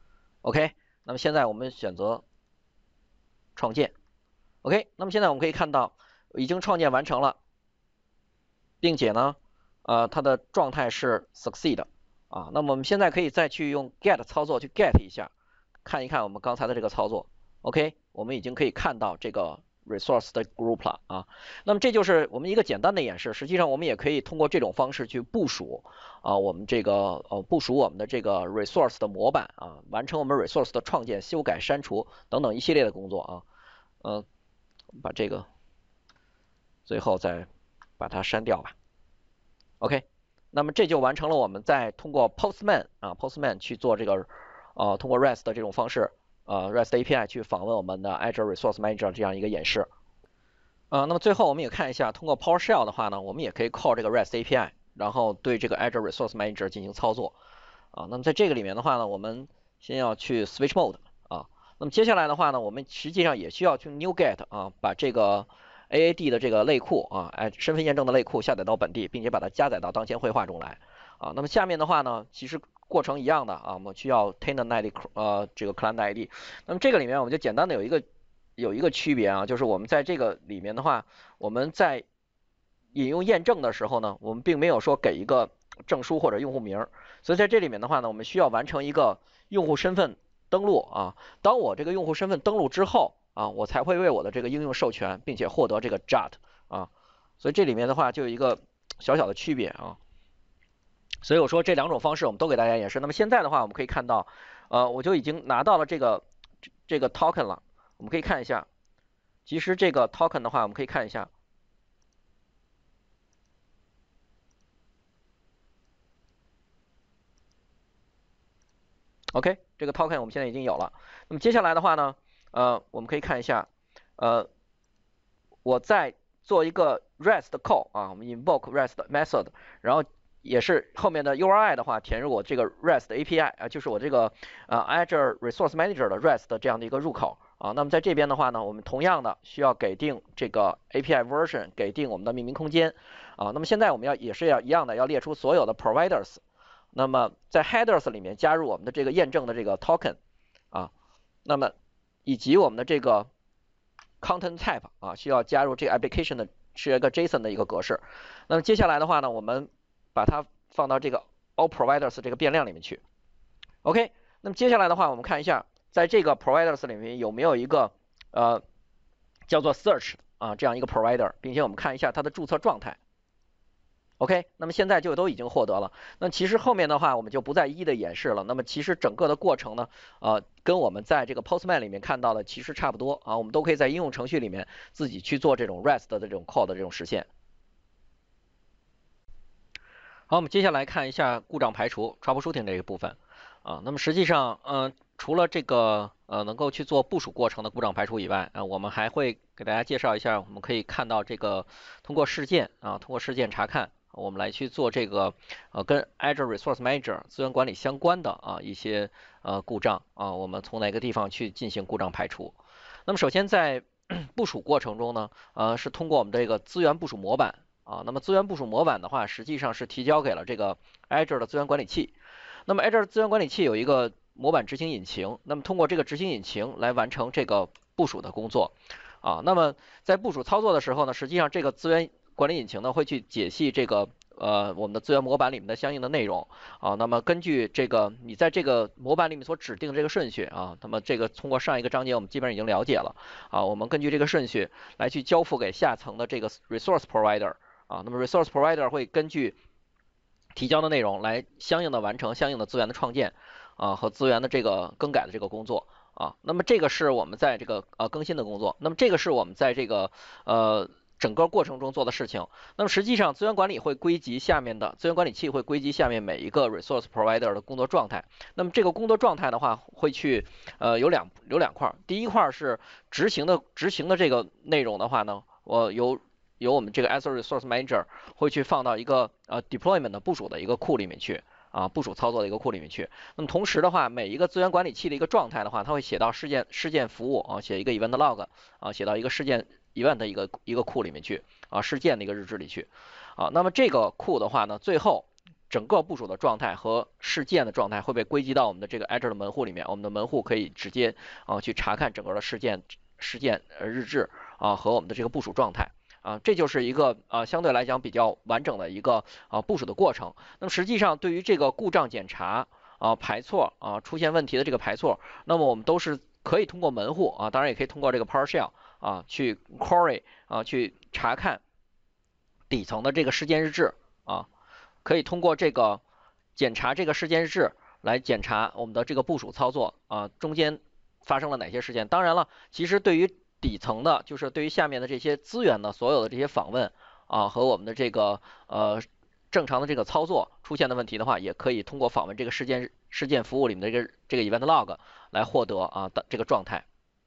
S。OK， 那么现在我们选择创建。OK， 那么现在我们可以看到已经创建完成了，并且呢，呃，它的状态是 succeed 啊。那么我们现在可以再去用 get 操作去 get 一下，看一看我们刚才的这个操作。OK， 我们已经可以看到这个 resource 的 group 了啊。那么这就是我们一个简单的演示。实际上我们也可以通过这种方式去部署啊，我们这个呃部署我们的这个 resource 的模板啊，完成我们 resource 的创建、修改、删除等等一系列的工作啊。呃，把这个最后再把它删掉吧。OK， 那么这就完成了我们在通过 Postman 啊 Postman 去做这个呃通过 REST 的这种方式呃 REST A P I 去访问我们的 Azure Resource Manager 这样一个演示。呃，那么最后我们也看一下，通过 PowerShell 的话呢，我们也可以 call 这个 REST A P I， 然后对这个 Azure Resource Manager 进行操作啊。那么在这个里面的话呢，我们先要去 Switch Mode 啊。那么接下来的话呢，我们实际上也需要去 NuGet 啊，把这个 A A D 的这个类库啊，哎，身份验证的类库下载到本地，并且把它加载到当前绘画中来啊。那么下面的话呢，其实过程一样的啊，我们需要 Tenant I D 呃这个 Client I D。那么这个里面我们就简单的有一个有一个区别啊，就是我们在这个里面的话，我们在引用验证的时候呢，我们并没有说给一个证书或者用户名，所以在这里面的话呢，我们需要完成一个用户身份登录啊。当我这个用户身份登录之后啊，我才会为我的这个应用授权，并且获得这个 J A T 啊。所以这里面的话就有一个小小的区别啊。所以我说这两种方式我们都给大家演示。那么现在的话，我们可以看到，呃，我就已经拿到了这个这个 token 了。我们可以看一下，其实这个 token 的话，我们可以看一下。OK， 这个 token 我们现在已经有了。那么接下来的话呢，呃，我们可以看一下，呃，我在做一个 REST call 啊，我们 invoke REST method， 然后也是后面的 U R I 的话填入我这个 REST A P I 啊，就是我这个呃 Azure Resource Manager 的 REST 的这样的一个入口啊。那么在这边的话呢，我们同样的需要给定这个 A P I version， 给定我们的命名空间啊。那么现在我们要也是要一样的，要列出所有的 providers。那么在 headers 里面加入我们的这个验证的这个 token 啊，那么以及我们的这个 content type 啊，需要加入这个 application 的是一个 JSON 的一个格式。那么接下来的话呢，我们把它放到这个 all providers 这个变量里面去。OK， 那么接下来的话，我们看一下，在这个 providers 里面有没有一个呃叫做 search 啊这样一个 provider， 并且我们看一下它的注册状态。OK， 那么现在就都已经获得了。那其实后面的话我们就不再一一的演示了。那么其实整个的过程呢，呃，跟我们在这个 Postman 里面看到的其实差不多啊。我们都可以在应用程序里面自己去做这种 REST 的这种 call 的这种实现。好，我们接下来看一下故障排除 troubleshooting 这个部分啊。那么实际上，嗯、呃，除了这个呃能够去做部署过程的故障排除以外啊、呃，我们还会给大家介绍一下，我们可以看到这个通过事件啊，通过事件查看。我们来去做这个呃跟 Azure Resource Manager 资源管理相关的啊一些呃故障啊，我们从哪个地方去进行故障排除？那么首先在部署过程中呢，呃是通过我们这个资源部署模板啊。那么资源部署模板的话，实际上是提交给了这个 Azure 的资源管理器。那么 Azure 资源管理器有一个模板执行引擎，那么通过这个执行引擎来完成这个部署的工作。啊，那么在部署操作的时候呢，实际上这个资源管理引擎呢会去解析这个呃我们的资源模板里面的相应的内容啊。那么根据这个你在这个模板里面所指定的这个顺序啊，那么这个通过上一个章节我们基本上已经了解了啊。我们根据这个顺序来去交付给下层的这个 resource provider 啊。那么 resource provider 会根据提交的内容来相应的完成相应的资源的创建啊和资源的这个更改的这个工作。啊，那么这个是我们在这个呃更新的工作，那么这个是我们在这个呃整个过程中做的事情。那么实际上资源管理会归集下面的资源管理器会归集下面每一个 resource provider 的工作状态。那么这个工作状态的话，会去呃有两有两块，第一块是执行的执行的这个内容的话呢，我由由我们这个 Azure Resource Manager 会去放到一个呃 deployment 的部署的一个库里面去。啊，部署操作的一个库里面去。那么同时的话，每一个资源管理器的一个状态的话，它会写到事件事件服务啊，写一个 event log 啊，写到一个事件 event 的一个一个库里面去啊，事件的一个日志里去啊。那么这个库的话呢，最后整个部署的状态和事件的状态会被归集到我们的这个 Azure 的门户里面，我们的门户可以直接啊去查看整个的事件事件呃日志啊和我们的这个部署状态。啊，这就是一个啊相对来讲比较完整的一个啊部署的过程。那么实际上对于这个故障检查啊排错啊出现问题的这个排错，那么我们都是可以通过门户啊，当然也可以通过这个 PowerShell 啊去 query 啊去查看底层的这个事件日志啊，可以通过这个检查这个事件日志来检查我们的这个部署操作啊中间发生了哪些事件。当然了，其实对于底层的，就是对于下面的这些资源的所有的这些访问啊，和我们的这个呃正常的这个操作出现的问题的话，也可以通过访问这个事件事件服务里面的这个这个 event log 来获得啊的这个状态。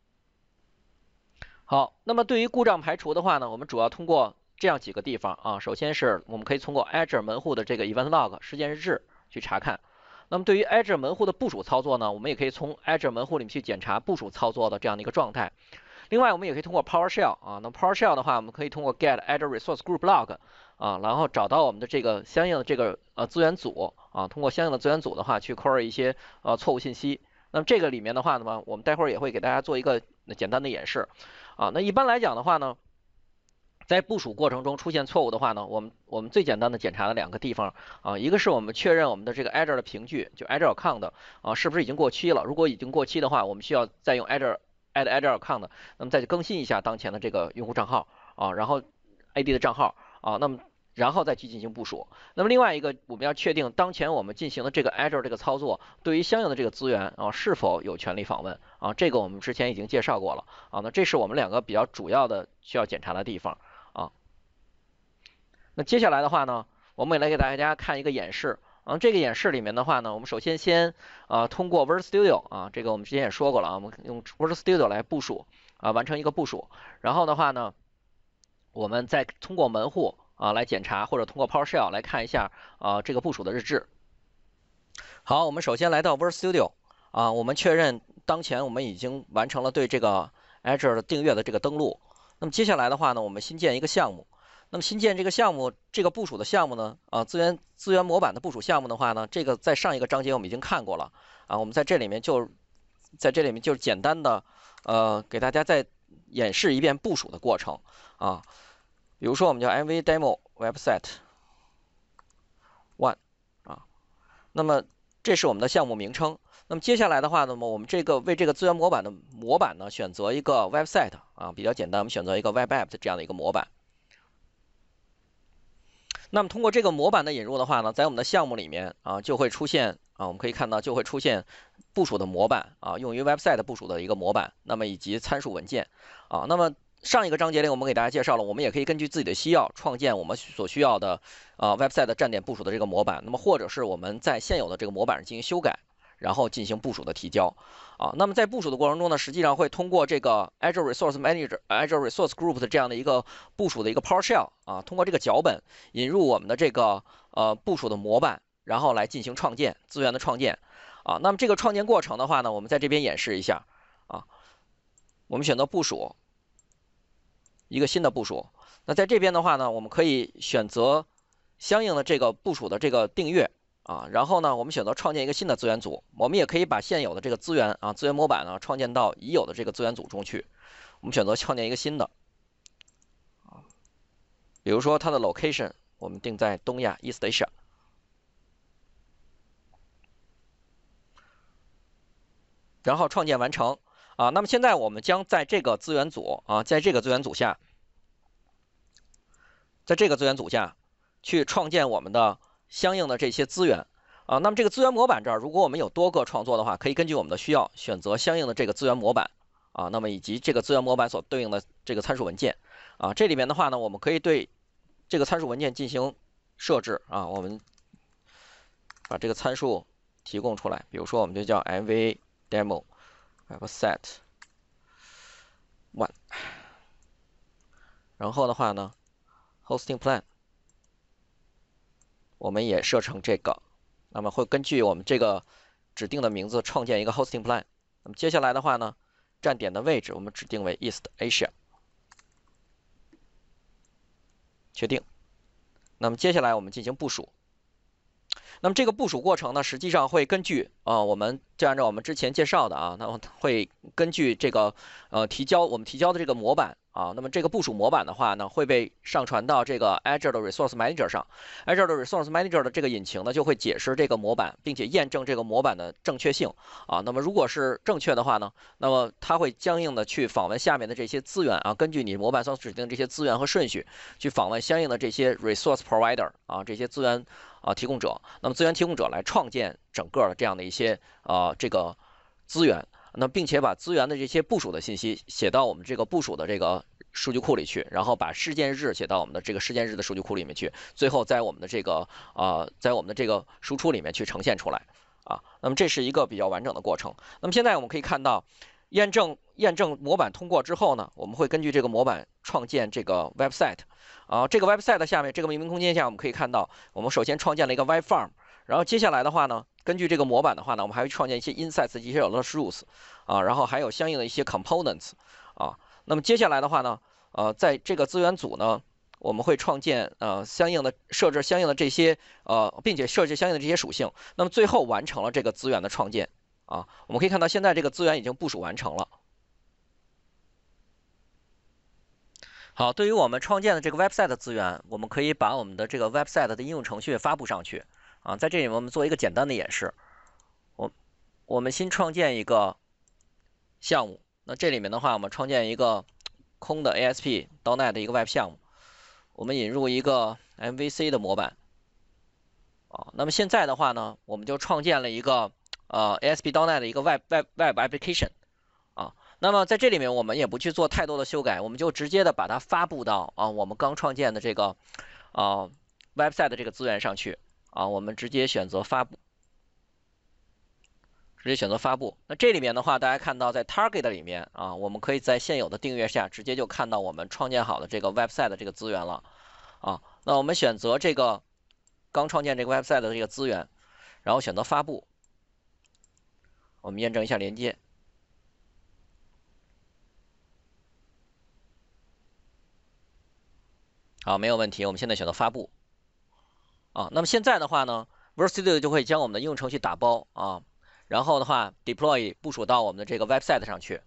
好，那么对于故障排除的话呢，我们主要通过这样几个地方啊。首先是我们可以通过 Azure 门户的这个 event log 事件日志去查看。那么对于 Azure 门户的部署操作呢，我们也可以从 Azure 门户里面去检查部署操作的这样的一个状态。另外，我们也可以通过 PowerShell 啊，那 PowerShell 的话，我们可以通过 get Azure Resource Group Log 啊，然后找到我们的这个相应的这个呃资源组啊，通过相应的资源组的话去 query 一些呃错误信息。那么这个里面的话呢，我们待会儿也会给大家做一个简单的演示啊。那一般来讲的话呢，在部署过程中出现错误的话呢，我们我们最简单的检查的两个地方啊，一个是我们确认我们的这个 Azure 的凭据，就 Azure Account 啊是不是已经过期了？如果已经过期的话，我们需要再用 Azure add Azure Account， 那么再去更新一下当前的这个用户账号啊，然后 A D 的账号啊，那么然后再去进行部署。那么另外一个，我们要确定当前我们进行的这个 Azure 这个操作，对于相应的这个资源啊是否有权利访问啊，这个我们之前已经介绍过了啊。那这是我们两个比较主要的需要检查的地方啊。那接下来的话呢，我们也来给大家看一个演示。嗯，这个演示里面的话呢，我们首先先啊通过 Visual Studio 啊，这个我们之前也说过了啊，我们用 Visual Studio 来部署啊，完成一个部署。然后的话呢，我们再通过门户啊来检查，或者通过 PowerShell 来看一下啊这个部署的日志。好，我们首先来到 Visual Studio 啊，我们确认当前我们已经完成了对这个 Azure 的订阅的这个登录。那么接下来的话呢，我们新建一个项目。那么新建这个项目，这个部署的项目呢，啊，资源资源模板的部署项目的话呢，这个在上一个章节我们已经看过了啊，我们在这里面就在这里面就简单的呃给大家再演示一遍部署的过程啊，比如说我们叫 M V Demo Website One 啊，那么这是我们的项目名称。那么接下来的话呢，我们这个为这个资源模板的模板呢选择一个 Website 啊，比较简单，我们选择一个 Web App 这样的一个模板。那么通过这个模板的引入的话呢，在我们的项目里面啊，就会出现啊，我们可以看到就会出现部署的模板啊，用于 website 部署的一个模板，那么以及参数文件啊。那么上一个章节里我们给大家介绍了，我们也可以根据自己的需要创建我们所需要的啊 website 站点部署的这个模板，那么或者是我们在现有的这个模板上进行修改，然后进行部署的提交啊。那么在部署的过程中呢，实际上会通过这个 Azure Resource Manager、Azure Resource Group 的这样的一个部署的一个 PowerShell 啊，通过这个脚本引入我们的这个呃部署的模板，然后来进行创建资源的创建啊。那么这个创建过程的话呢，我们在这边演示一下啊。我们选择部署一个新的部署， 那在这边的话呢，我们可以选择相应的这个部署的这个订阅啊，然后呢，我们选择创建一个新的资源组。我们也可以把现有的这个资源啊，资源模板呢，创建到已有的这个资源组中去。我们选择创建一个新的啊，比如说它的 location 我们定在东亚 East Asia。然后创建完成啊。那么现在我们将在这个资源组啊，在这个资源组下，在这个资源组下去创建我们的相应的这些资源啊。那么这个资源模板这儿，如果我们有多个创作的话，可以根据我们的需要选择相应的这个资源模板啊。那么以及这个资源模板所对应的这个参数文件啊。这里面的话呢，我们可以对这个参数文件进行设置啊。我们把这个参数提供出来，比如说我们就叫 mv demo webset one， 然后的话呢 ，hosting plan 我们也设成这个，那么会根据我们这个指定的名字创建一个 hosting plan。那么接下来的话呢，站点的位置我们指定为 East Asia， 确定。那么接下来我们进行部署。那么这个部署过程呢，实际上会根据啊、呃，我们就按照我们之前介绍的啊，那么会根据这个呃提交我们提交的这个模板啊，那么这个部署模板的话呢，会被上传到这个 Azure 的 Resource Manager 上。Azure 的 Resource Manager 的这个引擎呢，就会解释这个模板，并且验证这个模板的正确性啊。那么如果是正确的话呢，那么它会相应的去访问下面的这些资源啊，根据你模板所指定的这些资源和顺序，去访问相应的这些 Resource Provider 啊，这些资源。啊，提供者，那么资源提供者来创建整个的这样的一些呃这个资源，那并且把资源的这些部署的信息写到我们这个部署的这个数据库里去，然后把事件日写到我们的这个事件日的数据库里面去，最后在我们的这个呃在我们的这个输出里面去呈现出来啊。那么这是一个比较完整的过程。那么现在我们可以看到，验证验证模板通过之后呢，我们会根据这个模板创建这个 website。啊，这个 website 下面这个命名空间下，我们可以看到，我们首先创建了一个 web form， 然后接下来的话呢，根据这个模板的话呢，我们还会创建一些 insights 一些 rules 啊，然后还有相应的一些 components 啊。那么接下来的话呢，呃，在这个资源组呢，我们会创建呃相应的设置相应的这些呃，并且设置相应的这些属性。那么最后完成了这个资源的创建啊。我们可以看到现在这个资源已经部署完成了。好，对于我们创建的这个 website 的资源，我们可以把我们的这个 website 的应用程序发布上去啊。在这里我们做一个简单的演示，我我们新创建一个项目，那这里面的话，我们创建一个空的 A S P dot net 的一个 web 项目，我们引入一个 M V C 的模板啊。那么现在的话呢，我们就创建了一个呃 A S P dot net 的一个 web web web application 啊。那么在这里面，我们也不去做太多的修改，我们就直接的把它发布到啊我们刚创建的这个啊 website 的这个资源上去啊。我们直接选择发布，直接选择发布。那这里面的话，大家看到在 target 里面啊，我们可以在现有的订阅下直接就看到我们创建好的这个 website 的这个资源了啊。那我们选择这个刚创建这个 website 的这个资源，然后选择发布，我们验证一下连接。好，没有问题。我们现在选择发布啊。那么现在的话呢 ，Visual Studio 就会将我们的应用程序打包啊，然后的话 deploy 部署到我们的这个 website 上去。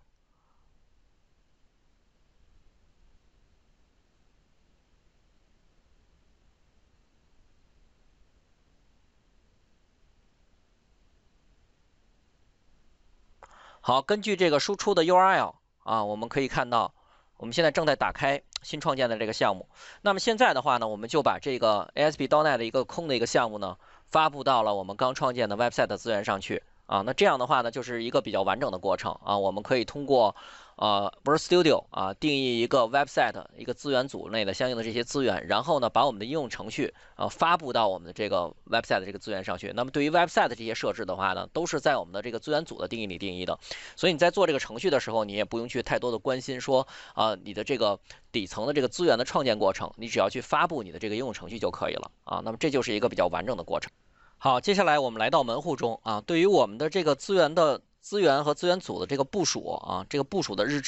好，根据这个输出的 U R L 啊，我们可以看到，我们现在正在打开新创建的这个项目。那么现在的话呢，我们就把这个 A S P dot net 的一个空的一个项目呢，发布到了我们刚创建的 website 的资源上去啊。那这样的话呢，就是一个比较完整的过程啊。我们可以通过呃 Visual Studio 啊定义一个 website 一个资源组内的相应的这些资源，然后呢，把我们的应用程序啊发布到我们的这个 website 的这个资源上去。那么对于 website 这些设置的话呢，都是在我们的这个资源组的定义里定义的。所以你在做这个程序的时候，你也不用去太多的关心说啊你的这个底层的这个资源的创建过程，你只要去发布你的这个应用程序就可以了啊。那么这就是一个比较完整的过程。好，接下来我们来到门户中啊，对于我们的这个资源的资源和资源组的这个部署啊，这个部署的日志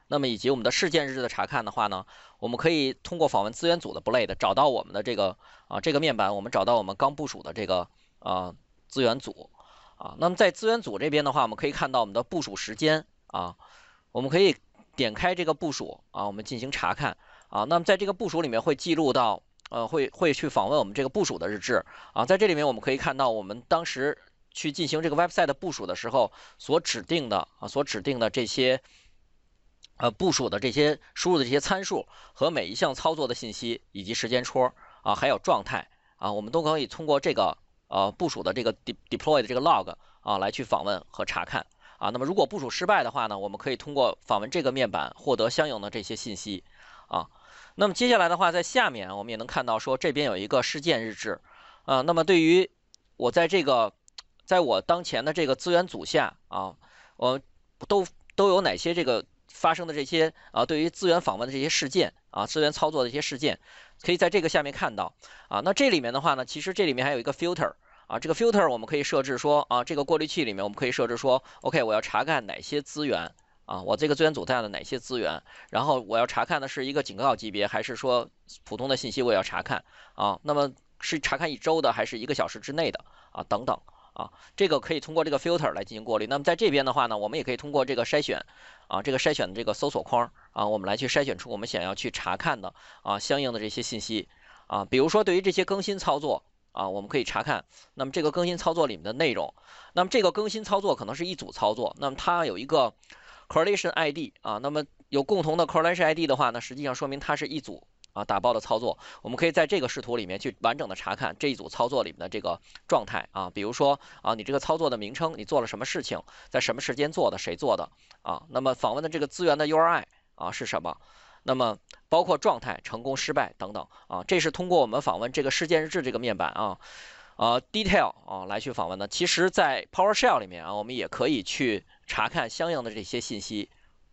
那么以及我们的事件日志的查看的话呢，我们可以通过访问资源组的 blade 找到我们的这个啊这个面板，我们找到我们刚部署的这个啊资源组啊。那么在资源组这边的话，我们可以看到我们的部署时间啊，我们可以点开这个部署啊，我们进行查看啊。那么在这个部署里面会记录到呃会会去访问我们这个部署的日志啊，在这里面我们可以看到我们当时去进行这个 website 部署的时候所指定的啊所指定的这些。呃，部署的这些输入的这些参数和每一项操作的信息，以及时间戳啊，还有状态啊，我们都可以通过这个呃部署的这个 deploy 的这个 log 啊来去访问和查看啊。那么如果部署失败的话呢，我们可以通过访问这个面板获得相应的这些信息啊。那么接下来的话，在下面我们也能看到说这边有一个事件日志啊。那么对于我在这个在我当前的这个资源组下啊，我都都有哪些这个。发生的这些啊，对于资源访问的这些事件啊，资源操作的一些事件，可以在这个下面看到啊。那这里面的话呢，其实这里面还有一个 filter 啊，这个 filter 我们可以设置说啊，这个过滤器里面我们可以设置说 ，OK， 我要查看哪些资源啊，我这个资源组带的哪些资源，然后我要查看的是一个警告级别，还是说普通的信息我也要查看啊？那么是查看一周的，还是一个小时之内的啊？等等。啊，这个可以通过这个 filter 来进行过滤。那么在这边的话呢，我们也可以通过这个筛选，啊，这个筛选的这个搜索框啊，我们来去筛选出我们想要去查看的啊相应的这些信息啊。比如说对于这些更新操作啊，我们可以查看，那么这个更新操作里面的内容，那么这个更新操作可能是一组操作，那么它有一个 correlation I D 啊，那么有共同的 correlation I D 的话呢，实际上说明它是一组。啊，打包的操作，我们可以在这个视图里面去完整的查看这一组操作里面的这个状态啊，比如说啊，你这个操作的名称，你做了什么事情，在什么时间做的，谁做的啊？那么访问的这个资源的 U R I 啊是什么？那么包括状态、成功、失败等等啊，这是通过我们访问这个事件日志这个面板啊，呃 detail 啊来去访问的。其实，在 PowerShell 里面啊，我们也可以去查看相应的这些信息。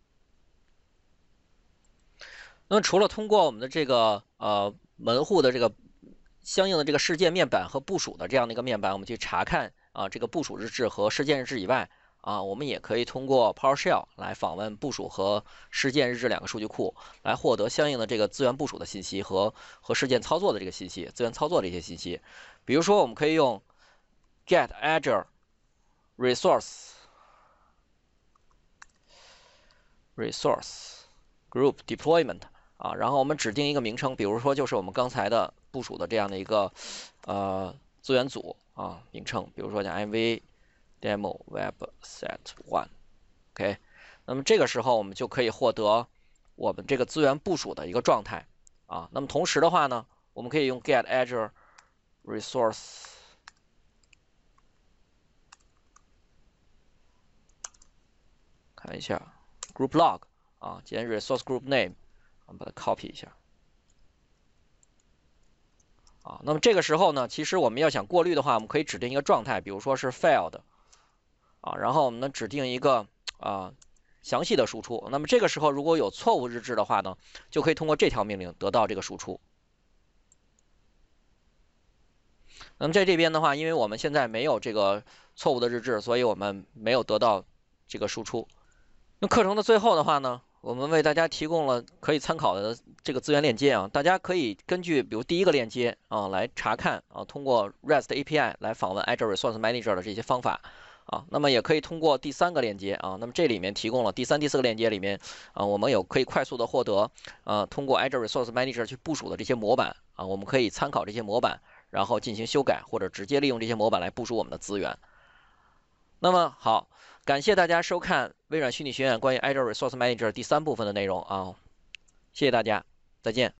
那么除了通过我们的这个呃门户的这个相应的这个事件面板和部署的这样的一个面板，我们去查看啊这个部署日志和事件日志以外啊，我们也可以通过 PowerShell 来访问部署和事件日志两个数据库，来获得相应的这个资源部署的信息和和事件操作的这个信息，资源操作的一些信息。比如说，我们可以用 get Azure resource resource group deployment。啊，然后我们指定一个名称，比如说就是我们刚才的部署的这样的一个呃资源组啊名称，比如说叫 M V demo website one，OK， 那么这个时候我们就可以获得我们这个资源部署的一个状态啊。那么同时的话呢，我们可以用 get Azure resource 看一下 group log 啊，兼 resource group name。我们把它 copy 一下，啊，那么这个时候呢，其实我们要想过滤的话，我们可以指定一个状态，比如说是 failed， 啊，然后我们呢指定一个啊详细的输出。那么这个时候如果有错误日志的话呢，就可以通过这条命令得到这个输出。那么在这边的话，因为我们现在没有这个错误的日志，所以我们没有得到这个输出。那课程的最后的话呢，我们为大家提供了可以参考的这个资源链接啊，大家可以根据比如第一个链接啊来查看啊，通过 REST A P I 来访问 Azure Resource Manager 的这些方法啊，那么也可以通过第三个链接啊，那么这里面提供了第三、第四个链接里面啊，我们有可以快速的获得啊，通过 Azure Resource Manager 去部署的这些模板啊，我们可以参考这些模板，然后进行修改或者直接利用这些模板来部署我们的资源。那么好。感谢大家收看微软虚拟学院关于 Azure Resource Manager 第三部分的内容啊，谢谢大家，再见。